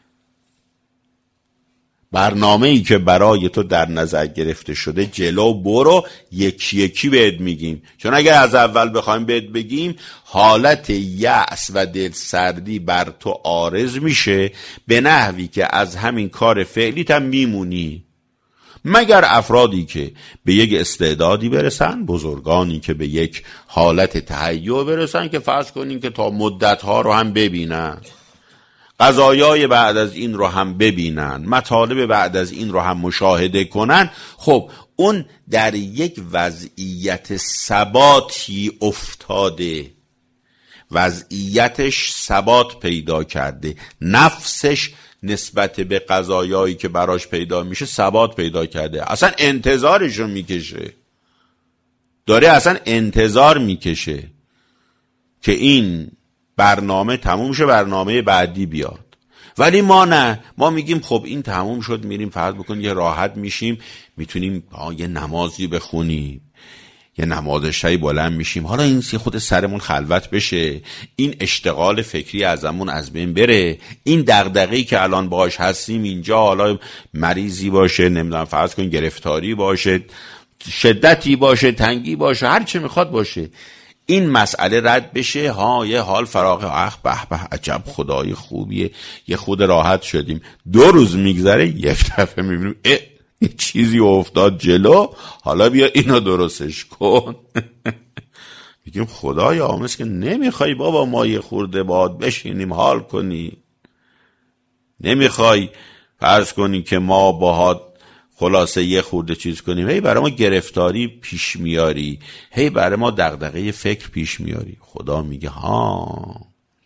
برنامه‌ای که برای تو در نظر گرفته شده جلو برو، یکی یکی بهت میگیم. چون اگر از اول بخوایم بهت بگیم، حالت یأس و دلسردی بر تو عارض میشه به نحوی که از همین کار فعلیت هم میمونی. مگر افرادی که به یک استعدادی برسن، بزرگانی که به یک حالت تهیع برسن که فرض کنین که تا مدتها رو هم ببینن، قضایای بعد از این رو هم ببینن، مطالب بعد از این رو هم مشاهده کنن، خب اون در یک وضعیت ثباتی افتاده، وضعیتش ثبات پیدا کرده، نفسش نسبت به قضایایی که براش پیدا میشه ثبات پیدا کرده، اصلا انتظارشو میکشه، داره اصلا انتظار میکشه که این برنامه تموم شه، برنامه بعدی بیاد. ولی ما نه، ما میگیم خب این تموم شد، میریم فرض بکن یه راحت میشیم، میتونیم یه نمازی بخونیم، یه نماز شایی بلند میشیم، حالا این خود سرمون خلوت بشه، این اشتغال فکری ازمون از بین بره، این دغدغه‌ای که الان باهاش هستیم اینجا، حالا مریضی باشه، نمیدونم فرض کن گرفتاری باشه، شدتی باشه، تنگی باشه، هر چه میخواد باشه، این مسئله رد بشه، ها یه حال فراغ، اخ به به عجب خدای خوبیه، یه خود راحت شدیم. دو روز میگذره یک دفعه میبینیم اه یه چیزی افتاد جلو، حالا بیا اینو درستش کن. میگیم خدای آمرز که نمیخوای بابا ما یه خورده باهات بشینیم حال کنی، نمیخوای فرض کنی که ما باهات خلاصه یه خورده چیز کنیم، هی برای ما گرفتاری پیش میاری، هی برای ما دغدغه فکر پیش میاری. خدا میگه ها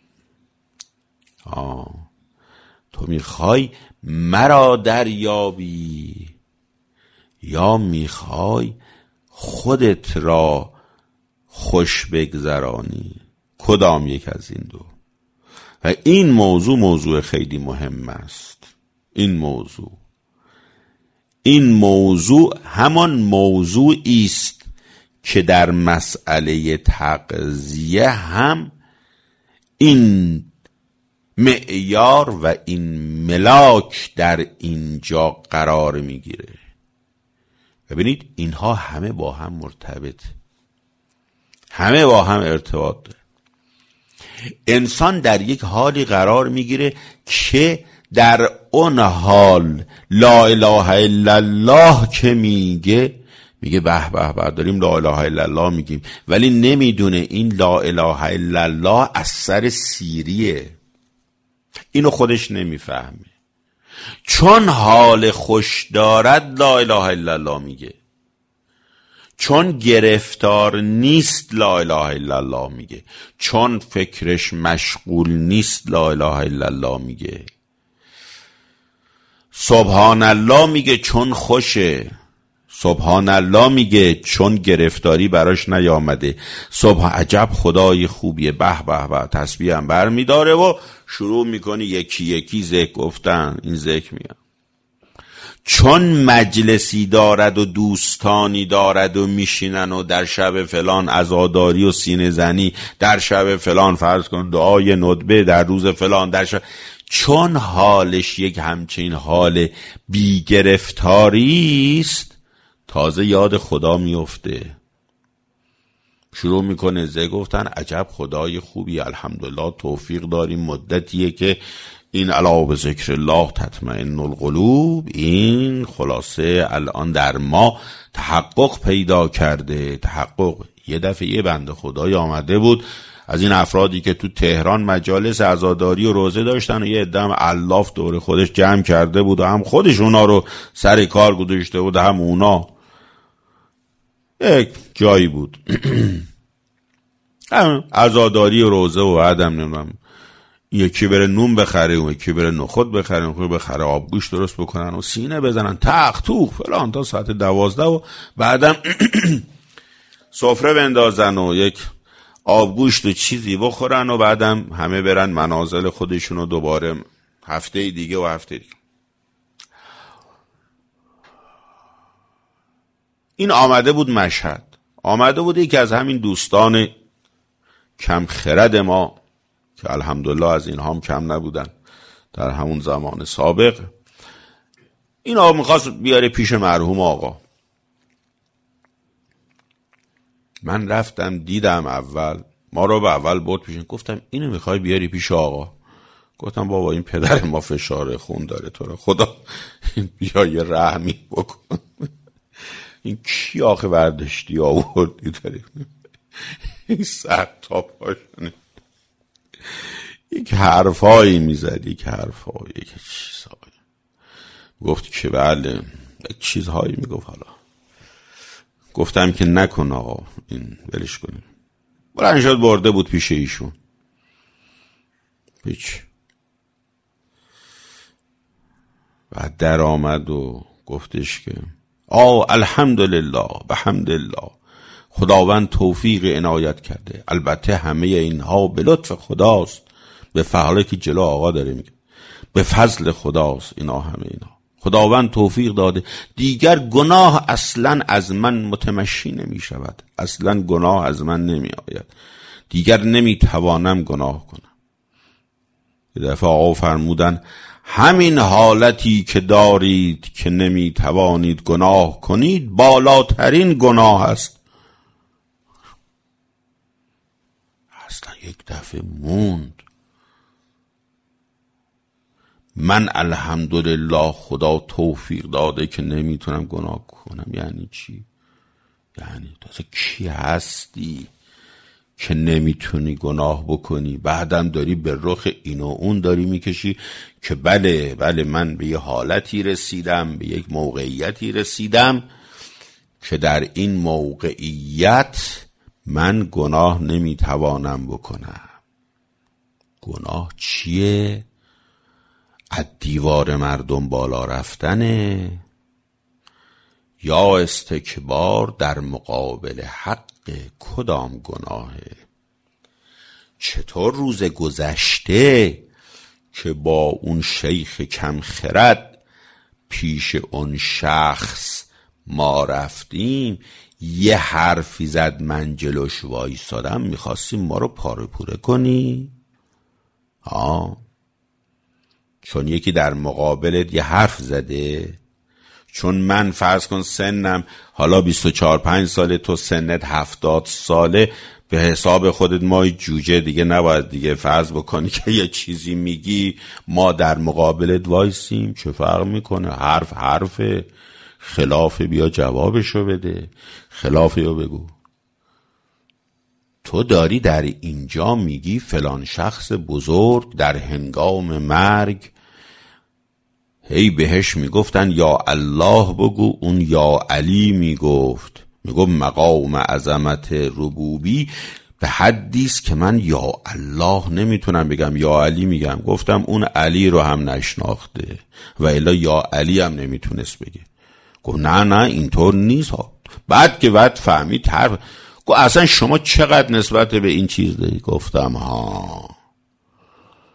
ها تو میخوای مرا دریابی یا میخوای خودت را خوش بگذرانی؟ کدام یک از این دو؟ و این موضوع موضوع خیلی مهم است. این موضوع این موضوع همان موضوعی است که در مسئله تغذیه هم این معیار و این ملاک در اینجا قرار میگیره. ببینید اینها همه با هم مرتبط، همه با هم ارتباط داره. انسان در یک حالی قرار میگیره که در اون حال لا اله الا الله که میگه، میگه به به به داریم لا اله الا الله میگیم، ولی نمیدونه این لا اله الا الله اثر سیریه، اینو خودش نمیفهمه. چون حال خوش دارد لا اله الا الله میگه، چون گرفتار نیست لا اله الا الله میگه، چون فکرش مشغول نیست لا اله الا الله میگه. سبحان الله میگه چون خوشه، سبحان الله میگه چون گرفتاری براش نیامده، سبحان عجب خدای خوبیه، به به به، تسبیح هم بر میداره و شروع میکنی یکی یکی ذکر گفتن. این ذکر میگم چون مجلسی دارد و دوستانی دارد و میشینن و در شب فلان عزاداری و سینه زنی، در شب فلان فرض کن دعای ندبه، در روز فلان، در شب، چون حالش یک همچین حال بی گرفتاری است، تازه یاد خدا میفته. شروع میکنه زه گفتن عجب خدای خوبی، الحمدلله توفیق داریم، مدتیه که این علا به ذکر الله تطمئن القلوب، این خلاصه الان در ما تحقق پیدا کرده. تحقق یه دفعه یه بنده خدای آمده بود از این افرادی که تو تهران مجالس عزاداری و روزه داشتن و یه عده علاف دور خودش جمع کرده بود و هم خودش اونا رو سر کار گذاشته بود، هم اونا یک جایی بود عزاداری و روزه و عدم نمیدونم یکی بره نون بخره و یکی بره نخود بخره و بخره آبگوشت درست بکنن و سینه بزنن تخ توخ فلان تا ساعت دوازده و بعدم سفره بندازن و یک آبگوشت و چیزی بخورن و بعدم همه برن منازل خودشون و دوباره هفته دیگه و هفته دیگه. این آمده بود مشهد، آمده بود یکی از همین دوستان کم خرد ما که الحمدلله از این هم کم نبودن در همون زمان سابق. این آقا میخواست بیاره پیش مرحوم آقا. من رفتم دیدم، اول ما رو به اول برد پیش، گفتم اینو میخوای بیاری پیش آقا؟ گفتم بابا این پدر ما فشار خون داره، تو رو خدا بیا یه رحمی بکن. این کی آخه برداشتی آوردی داری این سر تا پاشنه یک حرفایی میزد، یک حرفایی یک چیزهایی گفت که بله یک چیزهایی میگفت. حالا گفتم که نکن آقا این ولش کنیم. بلند شد برده بود پیش ایشون. هیچ بعد در آمد و گفتش که آه الحمدلله بحمدالله، خداوند توفیق عنایت کرده. البته همه اینها به لطف خداست، به فضل که جلو آقا داره میگه، به فضل خداست اینا، همه اینا خداوند توفیق داده. دیگر گناه اصلا از من متمشی نمی شود، اصلا گناه از من نمی آید، دیگر نمی توانم گناه کنم. یه دفعه آقا فرمودن همین حالتی که دارید که نمی توانید گناه کنید بالاترین گناه است. اصلا یک دفعه موند. من الحمدلله خدا توفیق داده که نمیتونم گناه کنم. یعنی چی؟ یعنی تو اصلا کی هستی که نمیتونی گناه بکنی؟ بعدم داری به رخ این و اون داری میکشی که بله بله من به یه حالتی رسیدم، به یک موقعیتی رسیدم که در این موقعیت من گناه نمیتوانم بکنم. گناه چیه؟ از دیوار مردم بالا رفتنه یا استکبار در مقابل حق کدام گناهه؟ چطور روز گذشته که با اون شیخ کم خرد پیش اون شخص ما رفتیم، یه حرفی زد من جلوش وایسادم، میخواستیم ما رو پاره پوره کنی؟ ها، چون یکی در مقابلت یه حرف زده، چون من فرض کن سنم حالا بیست و چهار پنج ساله، تو سنت هفتاد ساله، به حساب خودت ما جوجه دیگه نباید دیگه فرض بکنی که یه چیزی میگی ما در مقابلت وایسیم. چه فرق میکنه؟ حرف حرفه، خلاف بیا جوابشو بده، خلافیو بگو. تو داری در اینجا میگی فلان شخص بزرگ در هنگام مرگ هی بهش میگفتن یا الله بگو، اون یا علی میگفت، میگفت مقام عظمت ربوبی به حدیست که من یا الله نمیتونم بگم، یا علی میگم. گفتم اون علی رو هم نشناخته و الا یا علی هم نمیتونست بگه. گفت نه نه اینطور نیست. بعد که بعد فهمید حرف، گفت اصلا شما چقدر نسبت به این چیز داری؟ گفتم ها،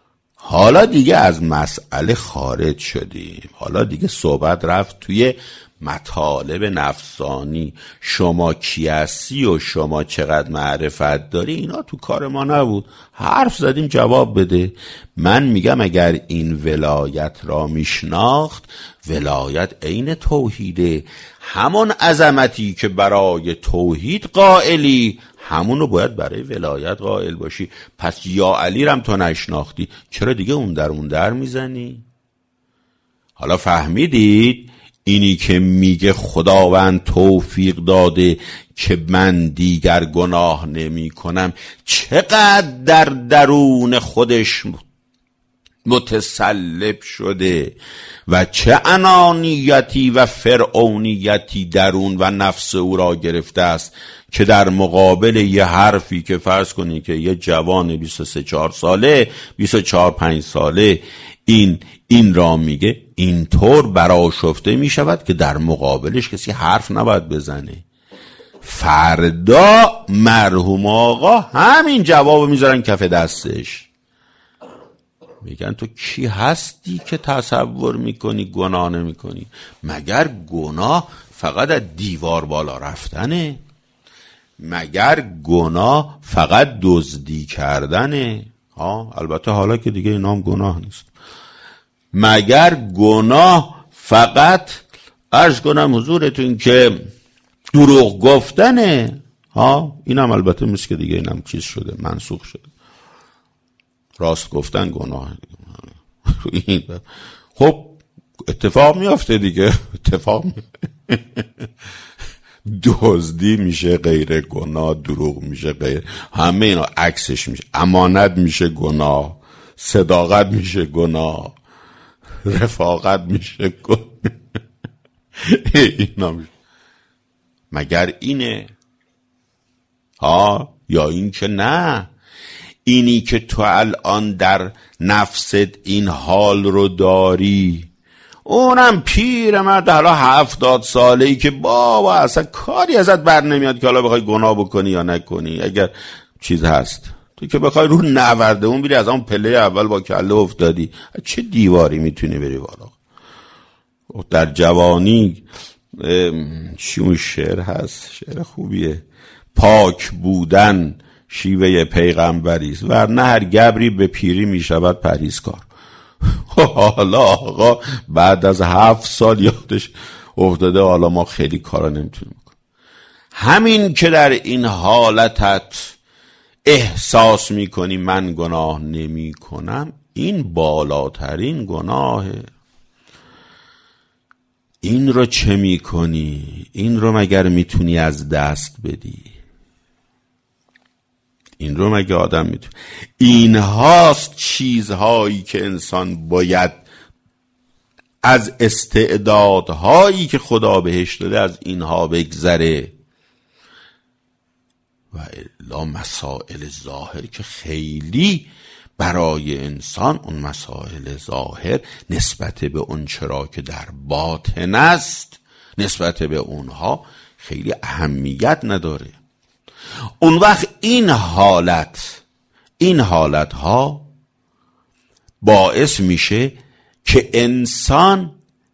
حالا دیگه از مسئله خارج شدیم، حالا دیگه صحبت رفت توی مطالب نفسانی، شما کی هستی و شما چقدر معرفت داری، اینا تو کار ما نبود. حرف زدیم جواب بده. من میگم اگر این ولایت را میشناخت، ولایت عین توحیده. همون عظمتی که برای توحید قائلی، همونو باید برای ولایت قائل باشی. پس یا علی رم تو نشناختی، چرا دیگه اون در اون در میزنی؟ حالا فهمیدید اینی که میگه خداوند توفیق داده که من دیگر گناه نمی کنم، چقدر در درون خودش متسلب شده و چه انانیتی و فرعونیتی درون و نفس او را گرفته است که در مقابل یه حرفی که فرض کنی که یه جوان بیست و سه چهار ساله، بیست و چهار پنج ساله این این را میگه، اینطور برآشفته میشود که در مقابلش کسی حرف نباید بزنه. فردا مرحوم آقا همین جواب میذارن کف دستش، میگن تو کی هستی که تصور میکنی گناه نمیکنی؟ مگر گناه فقط از دیوار بالا رفتنه؟ مگر گناه فقط دزدی کردنه؟ ها البته حالا که دیگه اینا هم گناه نیست. مگر گناه فقط عرض کنم حضورتون که دروغ گفتنه؟ ها اینم البته مثل که دیگه اینم چیز شده، منسوخ شده. راست گفتن گناه. خب اتفاق میافته دیگه، اتفاق می... دزدی میشه غیر گناه، دروغ میشه غیر، همه اینا عکسش میشه. امانت میشه گناه، صداقت میشه گناه، رفاقت میشه گناه. اینا میشه. مگر اینه؟ ها یا این که نه، اینی که تو الان در نفست این حال رو داری، اونم پیر مرد حالا هفتاد ساله ای که بابا اصلا کاری ازت بر نمیاد که حالا بخوای گناه بکنی یا نکنی. اگر چیز هست تو که بخوای رو نورده اون بری از اون پله اول با کله افتادی، چه دیواری میتونی بری بالا؟ در جوانی چی اون شعر هست، شعر خوبیه، پاک بودن شیوه پیغمبری است ورنه هر گبری به پیری میشود پرهیزکار. حالا آقا بعد از هفت سال یادش افتاده حالا ما خیلی کارا نمیتونیم بکنیم. همین که در این حالتت احساس میکنی من گناه نمی کنم، این بالاترین گناهه. این رو چه میکنی؟ این رو مگر میتونی از دست بدی؟ این رو مگه آدم میتونه؟ این هاست چیزهایی که انسان باید از استعدادهایی که خدا بهش داده از اینها بگذره. و الا مسائل ظاهر که خیلی برای انسان، اون مسائل ظاهر نسبت به اون چرا که در باطن است، نسبت به اونها خیلی اهمیت نداره. اون وقت این حالت این حالت ها باعث میشه که انسان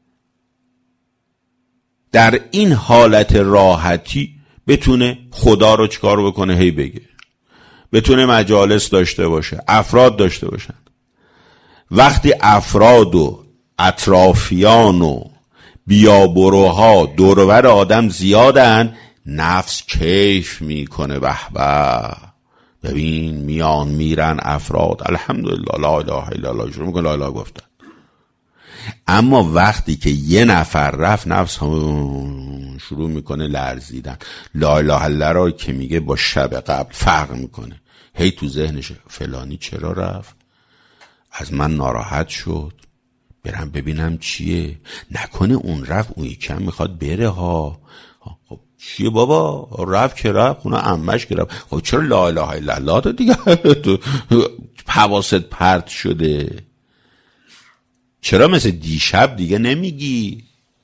در این حالت راحتی بتونه خدا رو چیکار بکنه، هی بگه، بتونه مجالس داشته باشه، افراد داشته باشن. وقتی افراد و اطرافیان و بیابروها دورور آدم زیادن، نفس کیف میکنه، به به ببین میان میرن افراد، الحمدلله لا اله الا الله، شروع میکنه لا اله گفتن. اما وقتی که یه نفر رفت، نفس هم شروع میکنه لرزیدن. لا اله الا را که میگه با شب قبل فرق میکنه، هی تو ذهنشه فلانی چرا رفت، از من ناراحت شد، برم ببینم چیه، نکنه اون رفت اون یکم میخواد بره ها. خب چیه بابا، رفت که رفت، خونه عمش که رفت، خب چرا لا اله الا الله تو دیگه حواست پرت شده؟ چرا مثل دیشب دیگه نمیگی؟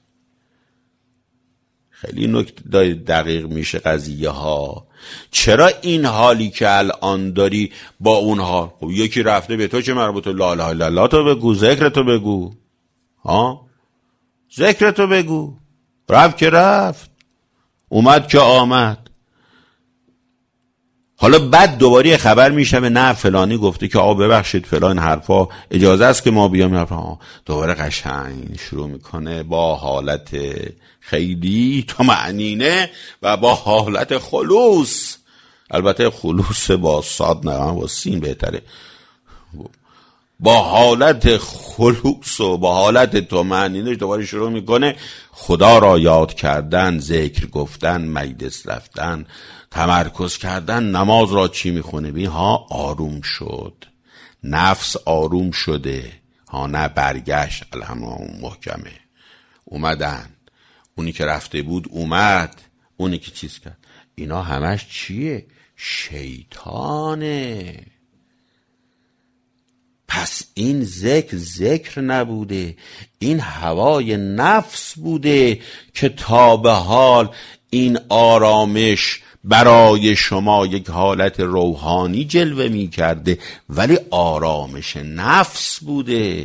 خیلی نکته دقیق میشه قضیه ها. چرا این حالی که الان داری با اون حال؟ خب یکی رفته به تو چه مربوطه؟ لا اله الا الله تو بگو، ذکر تو بگو، ها ذکر تو بگو. رفت که رفت، اومد که آمد. حالا بعد دوباره خبر میشم نه فلانی گفته که آقا ببخشید فلان حرفا اجازه است که ما بیام حرفا. دوباره قشنگ شروع میکنه با حالت خیلی طمأنینه و با حالت خلوص، البته خلوص با صاد نه با سین بهتره، با حالت خلوص و با حالت طمأنینه دوباره شروع میکنه خدا را یاد کردن، ذکر گفتن، مجلس رفتن، تمرکز کردن. نماز را چی میخونه؟ ببین ها آروم شد، نفس آروم شده ها، نه برگشت. الحمد محکمه اومدن، اونی که رفته بود اومد، اونی که چیز کرد. اینا همش چیه؟ شیطانه. پس این ذکر ذکر نبوده، این هوای نفس بوده که تا به حال این آرامش برای شما یک حالت روحانی جلوه می کرده، ولی آرامش نفس بوده.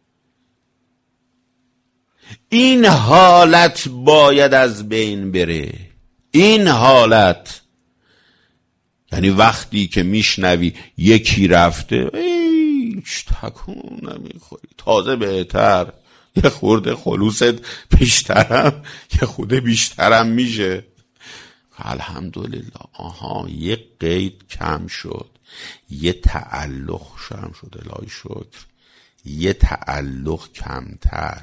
این حالت باید از بین بره. این حالت یعنی وقتی که میشنوی یکی رفته هیچ تکون نمیخوری، تازه بهتر یه خورده خلوصت بیشترم یه خورده بیشترم میشه. الحمدلله. آها یه قید کم شد، یه تعلق شم شد، الهی شکر، یه تعلق کمتر،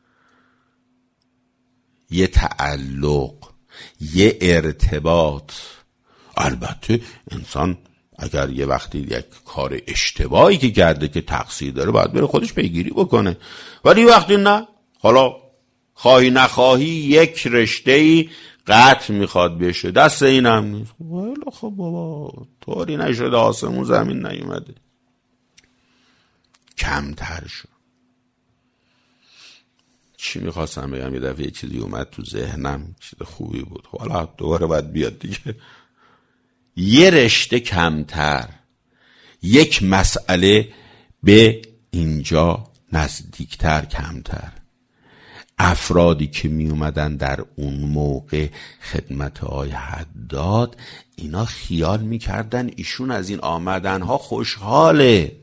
یه تعلق، یه ارتباط. البته انسان اگر یه وقتی یک کار اشتباهی که کرده که تقصیر داره باید بره خودش پیگیری بکنه، ولی وقتی نه، حالا خواهی نخواهی یک رشته‌ای قطع میخواد بشه، دست اینم نیست. ولی خب بابا طوری نشده، آسمون زمین نیومده. کمتر شد. چی میخواستم بگم؟ یه دفعه یه چیزی اومد تو ذهنم، چیز خوبی بود، حالا دوباره باید بیاد دیگه. یه رشته کمتر، یک مسئله به اینجا نزدیکتر کمتر. افرادی که می اومدن در اون موقع خدمت آقای حداد، اینا خیال می کردن ایشون از این آمدنها خوشحاله،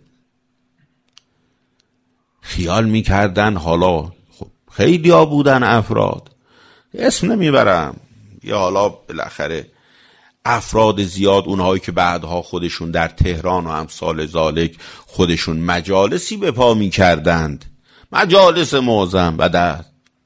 خیال می کردن. حالا خب خیلی ها بودن افراد، اسم نمیبرم، یا حالا بالاخره افراد زیاد، اونهایی که بعدها خودشون در تهران و امثال ذالک خودشون مجالسی به پا می کردند، مجالس معظم، و در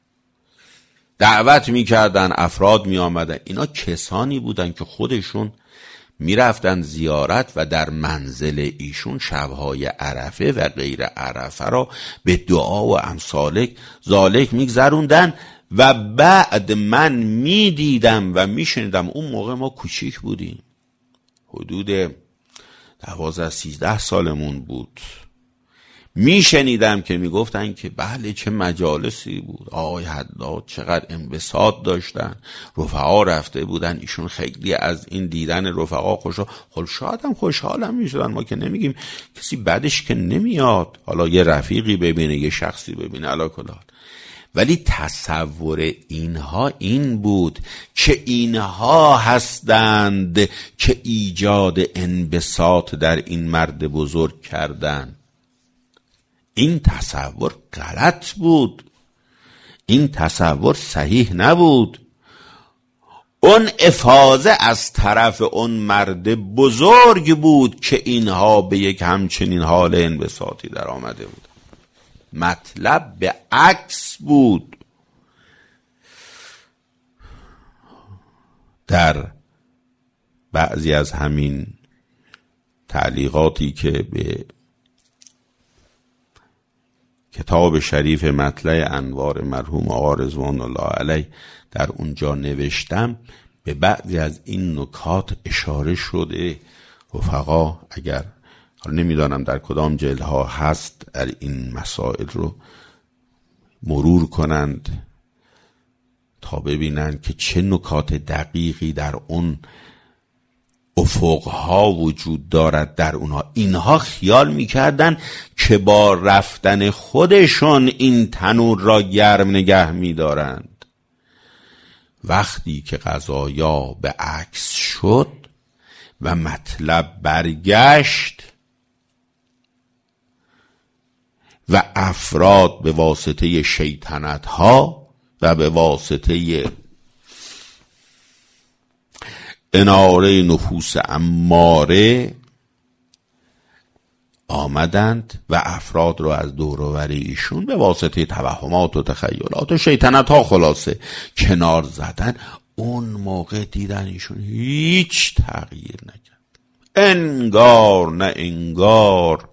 دعوت می کردن، افراد می آمدن. اینا کسانی بودن که خودشون می رفتن زیارت و در منزل ایشون شبهای عرفه و غیر عرفه را به دعا و امثال ذالک می گذروندن. و بعد من می دیدم و می شنیدم، اون موقع ما کوچیک بودیم، حدود دوازده سیزده سالمون بود، می شنیدم که می گفتن که بله چه مجالسی بود، آقای حداد چقدر انبساط داشتن، رفقا رفته بودن، ایشون خیلی از این دیدن رفقا خوشحال. خب شاید هم خوشحال هم می شدن، ما که نمیگیم، کسی بعدش که نمیاد حالا یه رفیقی ببینه، یه شخصی ببینه، علا کلال. ولی تصور اینها این بود که اینها هستند که ایجاد انبساط در این مرد بزرگ کردند. این تصور غلط بود، این تصور صحیح نبود. اون افاضه از طرف اون مرد بزرگ بود که اینها به یک همچنین حال انبساطی در آمده بود. مطلب به عکس بود. در بعضی از همین تعلیقاتی که به کتاب شریف مطلع انوار مرحوم آقا رضوان الله علیه در اونجا نوشتم، به بعضی از این نکات اشاره شده. رفقا اگر حالا نمیدانم در کدام جلدها هست، در این مسائل رو مرور کنند تا ببینند که چه نکات دقیقی در اون افقها وجود دارد. در اونها اینها خیال میکردن که با رفتن خودشون این تنور را گرم نگه میدارند، وقتی که قضایا به عکس شد و مطلب برگشت و افراد به واسطه شیطنت ها و به واسطه اناره نفوس اماره آمدند و افراد رو از دور و بر ایشون به واسطه توهمات و تخیلات و شیطنت ها خلاصه کنار زدن، اون موقع دیدن ایشون هیچ تغییر نکرد. انگار نه انگار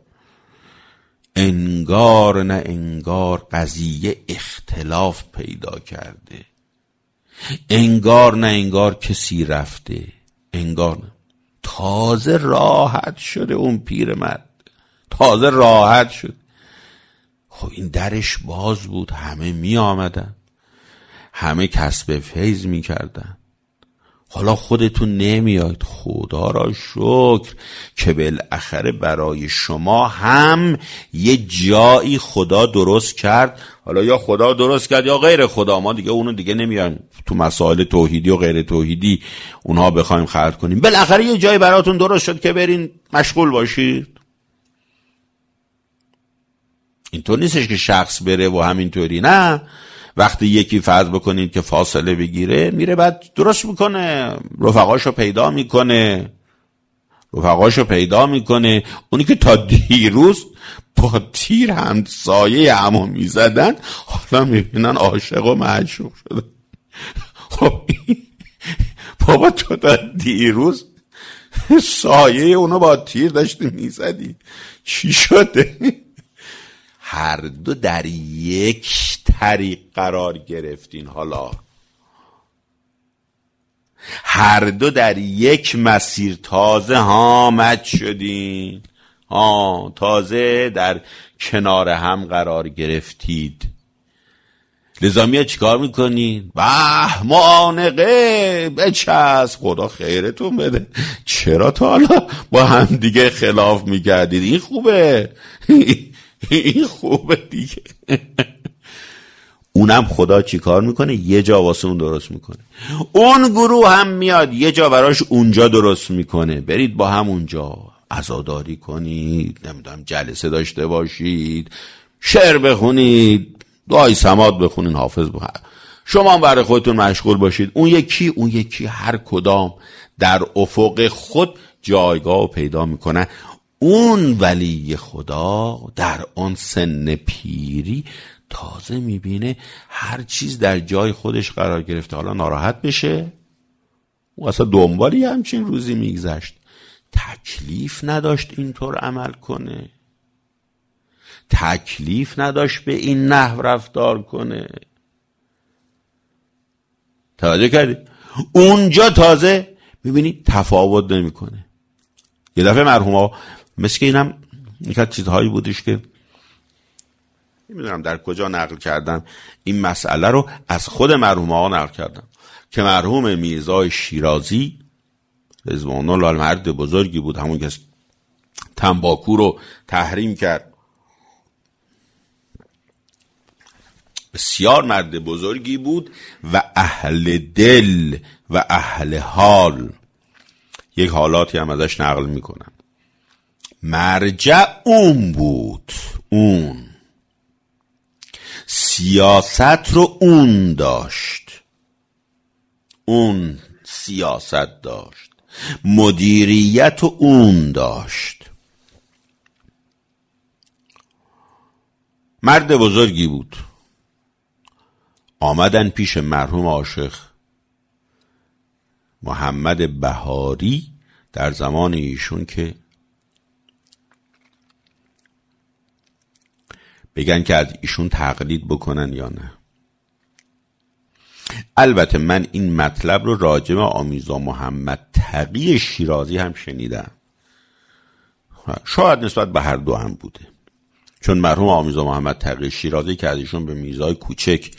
انگار نه انگار قضیه اختلاف پیدا کرده، انگار نه انگار کسی رفته، انگار نه. تازه راحت شده اون پیرمرد، تازه راحت شد. خب این درش باز بود، همه می آمدن، همه کسب فیض می کردن. حالا خودتون نمیاید، خدا را شکر که بالاخره برای شما هم یه جایی خدا درست کرد. حالا یا خدا درست کرد یا غیر خدا، ما دیگه اونو دیگه نمیایم تو مسائل توحیدی و غیر توحیدی اونها بخوایم خلط کنیم. بالاخره یه جایی براتون درست شد که برین مشغول باشید. اینطور نیستش که شخص بره و همینطوری، نه. وقتی یکی فرض بکنید که فاصله بگیره، میره بعد درست میکنه، رفقاشو پیدا میکنه رفقاشو پیدا میکنه اونی که تا دیروز با تیر همسایه عمو میزدن، حالا میبینن عاشق و معشوق شده. خب بابا تو تا دیروز سایه اونو با تیر داشتی میزدی، چی شده؟ هر دو در یک طریق قرار گرفتین، حالا هر دو در یک مسیر تازه آمد شدین، ها تازه در کنار هم قرار گرفتید. لذا میاد چیکار میکنین؟ به معانقه بچسب، خدا خیرتون بده. چرا تا حالا با هم دیگه خلاف میکردید؟ این خوبه این خوبه دیگه. اونم خدا چی کار میکنه؟ یه جا واسه اون درست میکنه. اون گروه هم میاد یه جا براش اونجا درست میکنه. برید با هم اونجا عزاداری کنید، نمیدونم جلسه داشته باشید، شعر بخونید، دعای سماعت بخونید، حافظ بخونید، شما هم برای خودتون مشغول باشید. اون یکی اون یکی هر کدام در افق خود جایگاه پیدا میکنه. اون ولی خدا در اون سن پیری تازه میبینه هر چیز در جای خودش قرار گرفته. حالا ناراحت بشه؟ او اصلا دنبالی همچین روزی میگذشت، تکلیف نداشت اینطور عمل کنه، تکلیف نداشت به این نحو رفتار کنه. توجه کردی؟ اونجا تازه میبینی تفاوت نمیکنه. یه دفعه مرحوم ها مثل که اینم یک از چیزهایی بودش که نمیدونم در کجا نقل کردم، این مسئله رو از خود مرحوم ها نقل کردم که مرحوم میرزا شیرازی رضوان الله مرد بزرگی بود، همون که تنباکو رو تحریم کرد، بسیار مرد بزرگی بود و اهل دل و اهل حال. یک حالاتی هم ازش نقل میکنم. مرجع اون بود، اون سیاست رو اون داشت، اون سیاست داشت، مدیریت رو اون داشت. مرد بزرگی بود. آمدن پیش مرحوم عاشق محمد بهاری در زمان ایشون که بگن که از ایشون تقلید بکنن یا نه. البته من این مطلب رو راجع به آمیزا محمد تقی شیرازی هم شنیدم، شاید نسبت به هر دو هم بوده، چون مرحوم آمیزا محمد تقی شیرازی که از ایشون به میرزای کوچک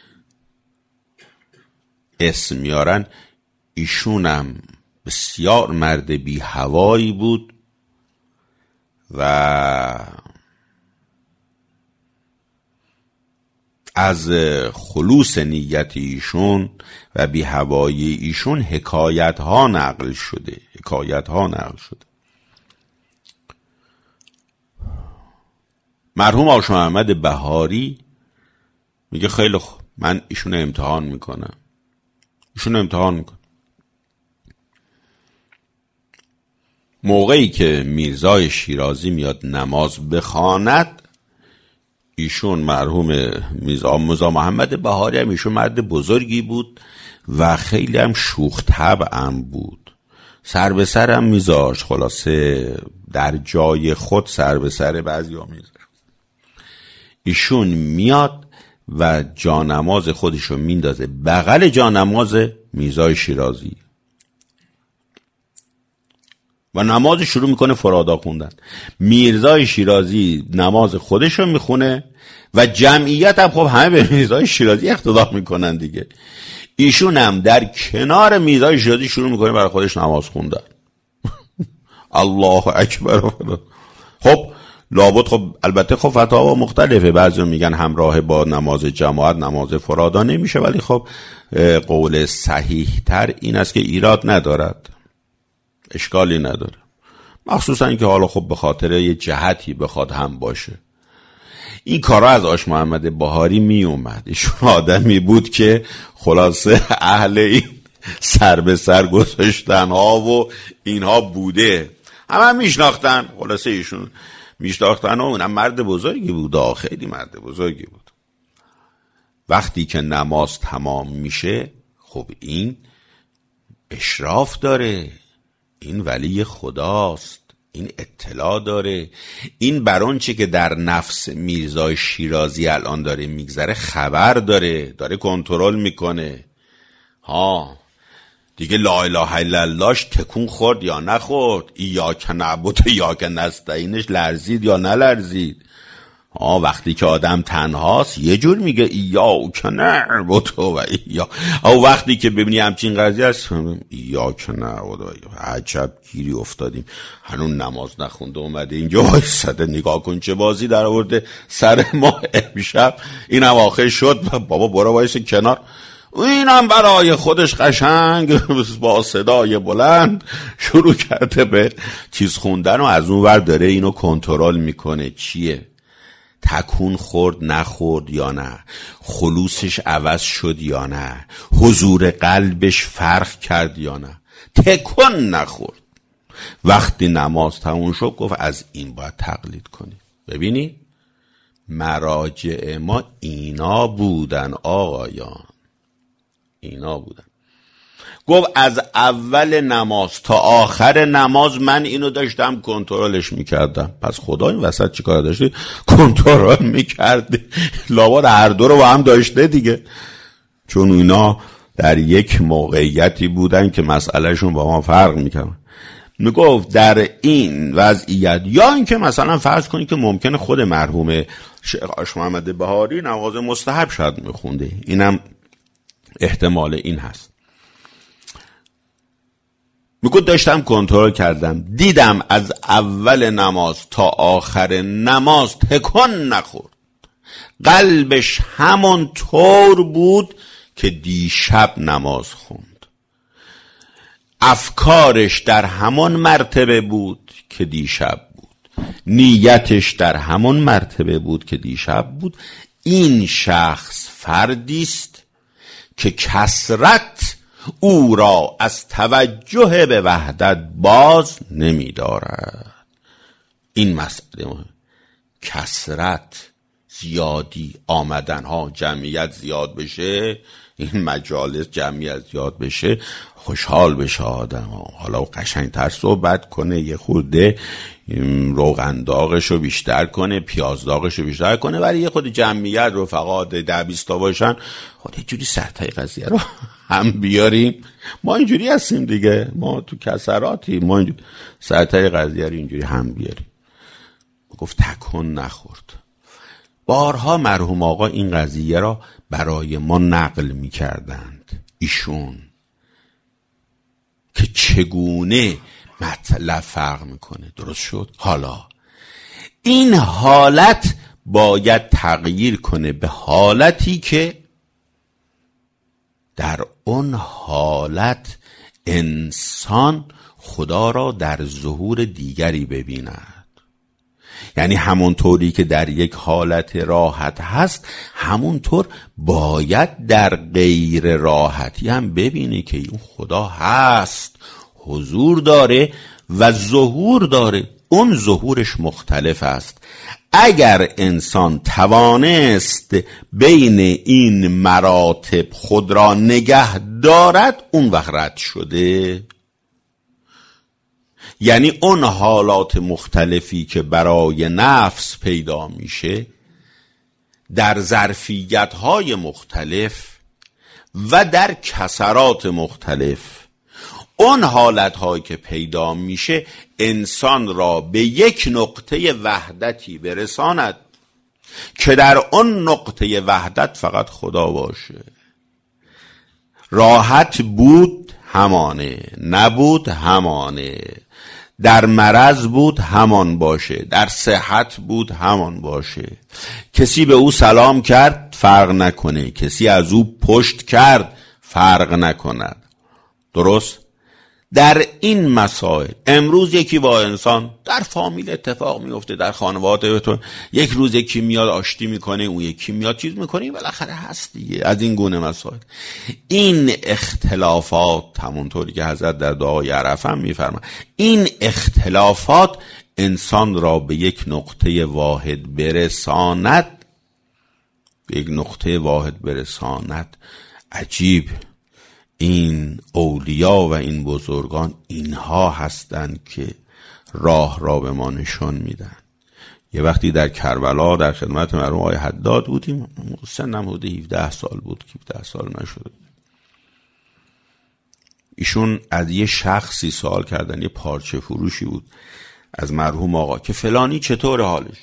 اسم میارن، ایشونم بسیار مرد بی هوایی بود و از خلوص نیت ایشون و بی هوایی ایشون حکایت ها نقل شده حکایت ها نقل شده مرحوم آقا محمد بهاری میگه خیلی خوب، من ایشون امتحان میکنم ایشون امتحان میکنم موقعی که میرزای شیرازی میاد نماز بخواند، ایشون مرحوم میرزا محمد بهاری هم ایشون مرد بزرگی بود و خیلی هم شوخ طبع هم بود، سر به سر هم میذاشت، خلاصه در جای خود سر به سر بعضی ها میذاشت. ایشون میاد و جانماز خودشو میندازه بغل جانماز میرزای شیرازی و نماز شروع میکنه فرادا خوندن. میرزای شیرازی نماز خودشو میخونه و جمعیت هم خب همه به میرزای شیرازی اقتدا میکنن دیگه. ایشون هم در کنار میرزای شیرازی شروع میکنه برای خودش نماز خوندن. الله اکبر. خب لابد خب البته خب فتاوا مختلفه، بعضی میگن همراه با نماز جماعت نماز فرادا نمیشه، ولی خب قول صحیح تر این است که ایراد ندارد، اشکالی نداره، مخصوصا که حالا خب به خاطر یه جهتی بخواد هم باشه. این کارا از آش محمد بهاری می اومد، ایشون آدمی بود که خلاصه اهل این سر به سر گذاشتن ها و اینها بوده، همه هم میشناختن، خلاصه ایشون میشناختن و اونم مرد بزرگی بود، خیلی مرد بزرگی بود. وقتی که نماز تمام میشه، خب این اشراف داره، این ولی خداست، این اطلاع داره، این بر آنچه که در نفس میرزای شیرازی الان داره میگذره خبر داره، داره کنترل میکنه. ها دیگه لا اله الا اللهش تکون خورد یا نخورد، ایاک نعبد و ایاک نستعینش لرزید یا نلرزید. ها وقتی که آدم تنهاست یه جور میگه ایاک نعبد و ایاک، او وقتی که ببینی همچین قضیه است ایاک نعبد و ایاک، عجب گیری افتادیم، هنون نماز نخونده اومده اینجا وایساده، نگاه کن چه بازی در آورده سر ما امشب، این هم آخر شد بابا برو وایس کنار. اینم برای خودش قشنگ با صدای بلند شروع کرده به چیز خوندن و از اون ور داره اینو کنترل میکنه، چیه تکون خورد نخورد یا نه، خلوصش عوض شد یا نه، حضور قلبش فرق کرد یا نه، تکون نخورد. وقتی نماز تموم شد گفت از این باید تقلید کنی. ببینی مراجع ما اینا بودن آقایان، اینا بودن. گفت از اول نماز تا آخر نماز من اینو داشتم کنترلش میکردم. پس خدا این وسط چی کار داشتی؟ کنترل میکرده. لابد هر دو رو با هم داشته دیگه، چون اینا در یک موقعیتی بودن که مسئلهشون با ما فرق میکرد. میگفت در این وضعیت، یا اینکه مثلا فرض کنید که ممکنه خود مرحوم شیخ آش محمد بهاری نماز مستحب شاید میخونده، اینم احتمال این هست. میگه داشتم کنترل کردم، دیدم از اول نماز تا آخر نماز تکون نخورد، قلبش همون طور بود که دیشب نماز خوند، افکارش در همون مرتبه بود که دیشب بود، نیتش در همون مرتبه بود که دیشب بود. این شخص فردیست که کثرت او را از توجه به وحدت باز نمی دارد. این مسئله مهم، کثرت، زیادی آمدن ها، جمعیت زیاد بشه، این مجالس جمعیت زیاد بشه خوشحال بشه آدم ها. حالا قشنگتر صحبت کنه، یه خورده روغن داغشو بیشتر کنه، پیاز داغشو بیشتر کنه، ولی یه خود جمعیت رفقات ده بیست تا باشن، خود یه جوری سرتای قضیه رو هم بیاریم. ما اینجوری هستیم دیگه، ما تو کسراتی، ما اینجوری سرتای قضیه رو اینجوری هم بیاریم. گفت تکون نخورد. بارها مرحوم آقا این قضیه را برای ما نقل می کردند ایشون که چگونه مطلب فرق میکنه. درست شد؟ حالا این حالت باید تغییر کنه به حالتی که در اون حالت انسان خدا را در ظهور دیگری ببیند. یعنی همونطوری که در یک حالت راحت هست، همونطور باید در غیر راحتی هم ببینی که این خدا هست، حضور داره و ظهور داره. اون ظهورش مختلف است. اگر انسان توانست بین این مراتب خود را نگه دارد، اون وقت رد شده. یعنی اون حالات مختلفی که برای نفس پیدا میشه در ظرفیت‌های مختلف و در کسرات مختلف، اون حالت‌هایی که پیدا میشه انسان را به یک نقطه وحدتی برساند که در اون نقطه وحدت فقط خدا باشه. راحت بود همانه، نبود همانه، در مرض بود همان باشه، در صحت بود همان باشه. کسی به او سلام کرد فرق نکنه، کسی از او پشت کرد فرق نکند. درست؟ در این مسائل امروز یکی با انسان در فامیل اتفاق میفته، در خانواده تو یک روز یکی میاد آشتی میکنه، اون یکی میاد چیز میکنه، بالاخره هست دیگه. از این گونه مسائل، این اختلافات، همونطوری که حضرت در دعای عرفه هم میفرمایند، این اختلافات انسان را به یک نقطه واحد برساند، به یک نقطه واحد برساند. عجیب، این اولیا و این بزرگان اینها هستند که راه را به ما نشان میدن. یه وقتی در کربلا در خدمت مرحوم آقای حداد بودیم، سنم حدود هفده سال بود که هفده سال نشده. ایشون از یه شخصی سوال کردن، یه پارچه فروشی بود، از مرحوم آقا که فلانی چطور حالش.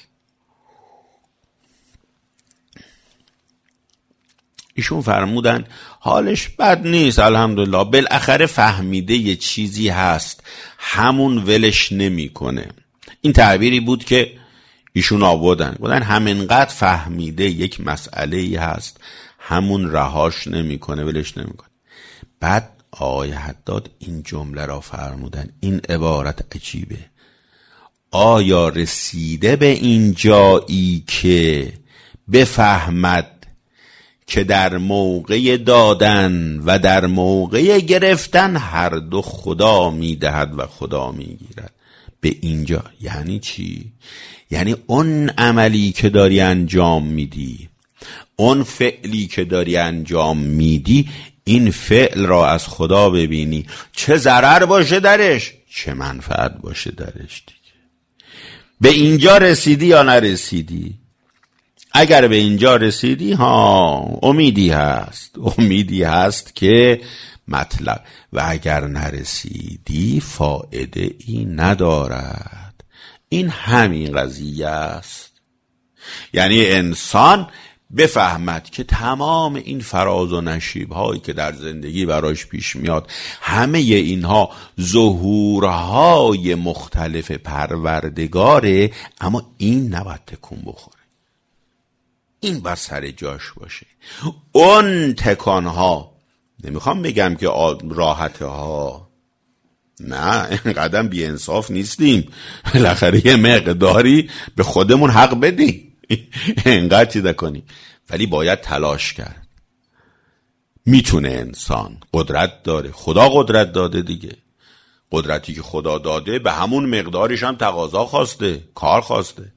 ایشون فرمودن حالش بد نیست الحمدلله، بالاخره فهمیده یه چیزی هست، همون ولش نمیکنه. این تعبیری بود که ایشون آوردن، بودن همینقدر فهمیده یک مسئله هست، همون رهاش نمیکنه، ولش نمیکنه. بعد آقای حداد این جمله را فرمودن، این عبارت عجیبه: آیا رسیده به این جایی که بفهمد که در موقع دادن و در موقع گرفتن هر دو خدا میدهد و خدا میگیرد؟ به اینجا یعنی چی؟ یعنی اون عملی که داری انجام میدی، اون فعلی که داری انجام میدی، این فعل را از خدا ببینی، چه ضرر باشه درش، چه منفعت باشه درش دیگه. به اینجا رسیدی یا نرسیدی؟ اگر به اینجا رسیدی، ها امیدی هست، امیدی هست که مطلب، و اگر نرسیدی فایده ای ندارد. این همین قضیه است. یعنی انسان بفهمد که تمام این فراز و نشیب هایی که در زندگی براش پیش میاد، همه اینها ظهورهای مختلف پروردگاره، اما این نباید تکون بخوره، این بر سر جاش باشه. اون تکانها، نمیخوام بگم که راحته ها، نه، اینقدر بی انصاف نیستیم، بالاخره یه مقداری به خودمون حق بدیم، اینقدر چیزا کنیم، ولی باید تلاش کرد. میتونه انسان، قدرت داره، خدا قدرت داده دیگه، قدرتی که خدا داده به همون مقدارش هم تقاضا خواسته، کار خواسته.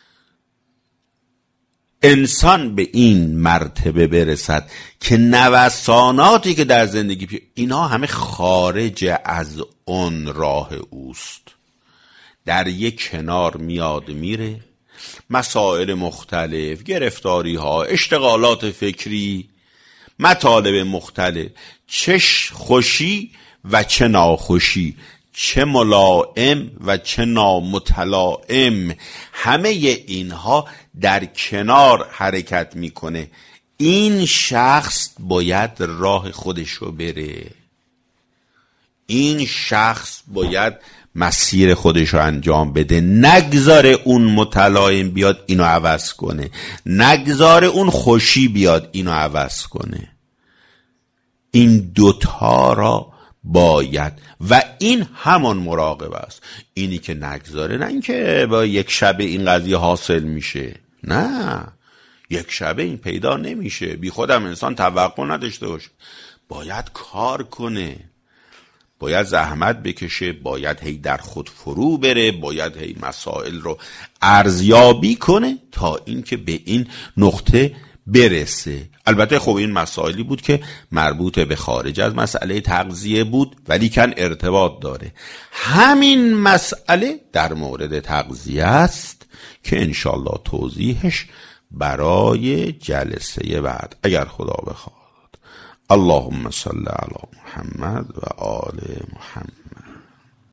انسان به این مرتبه برسد که نوساناتی که در زندگی پی... اینا همه خارج از اون راه اوست، در یک کنار میاد میره، مسائل مختلف، گرفتاری ها، اشتغالات فکری، مطالب مختلف، چه خوشی و چه ناخوشی، چه ملائم و چه نامتلائم، همه اینها در کنار حرکت میکنه. این شخص باید راه خودشو بره، این شخص باید مسیر خودش رو انجام بده، نگذاره اون متلایم بیاد اینو عوض کنه، نگذاره اون خوشی بیاد اینو عوض کنه. این دوتا را باید، و این همان مراقبه است. اینی که نگذاره، نه اینکه با یک شبه این قضیه حاصل میشه، نه، یک شبه این پیدا نمیشه. بی خودم انسان توقع نداشته باشه، باید کار کنه، باید زحمت بکشه، باید هی در خود فرو بره، باید هی مسائل رو ارزیابی کنه تا اینکه به این نقطه برسه. البته خب این مسائلی بود که مربوط به خارج از مسئله تغذیه بود، ولی کن ارتباط داره. همین مسئله در مورد تغذیه است که انشالله توضیحش برای جلسه بعد اگر خدا بخواد. اللهم صل علی محمد و آل محمد.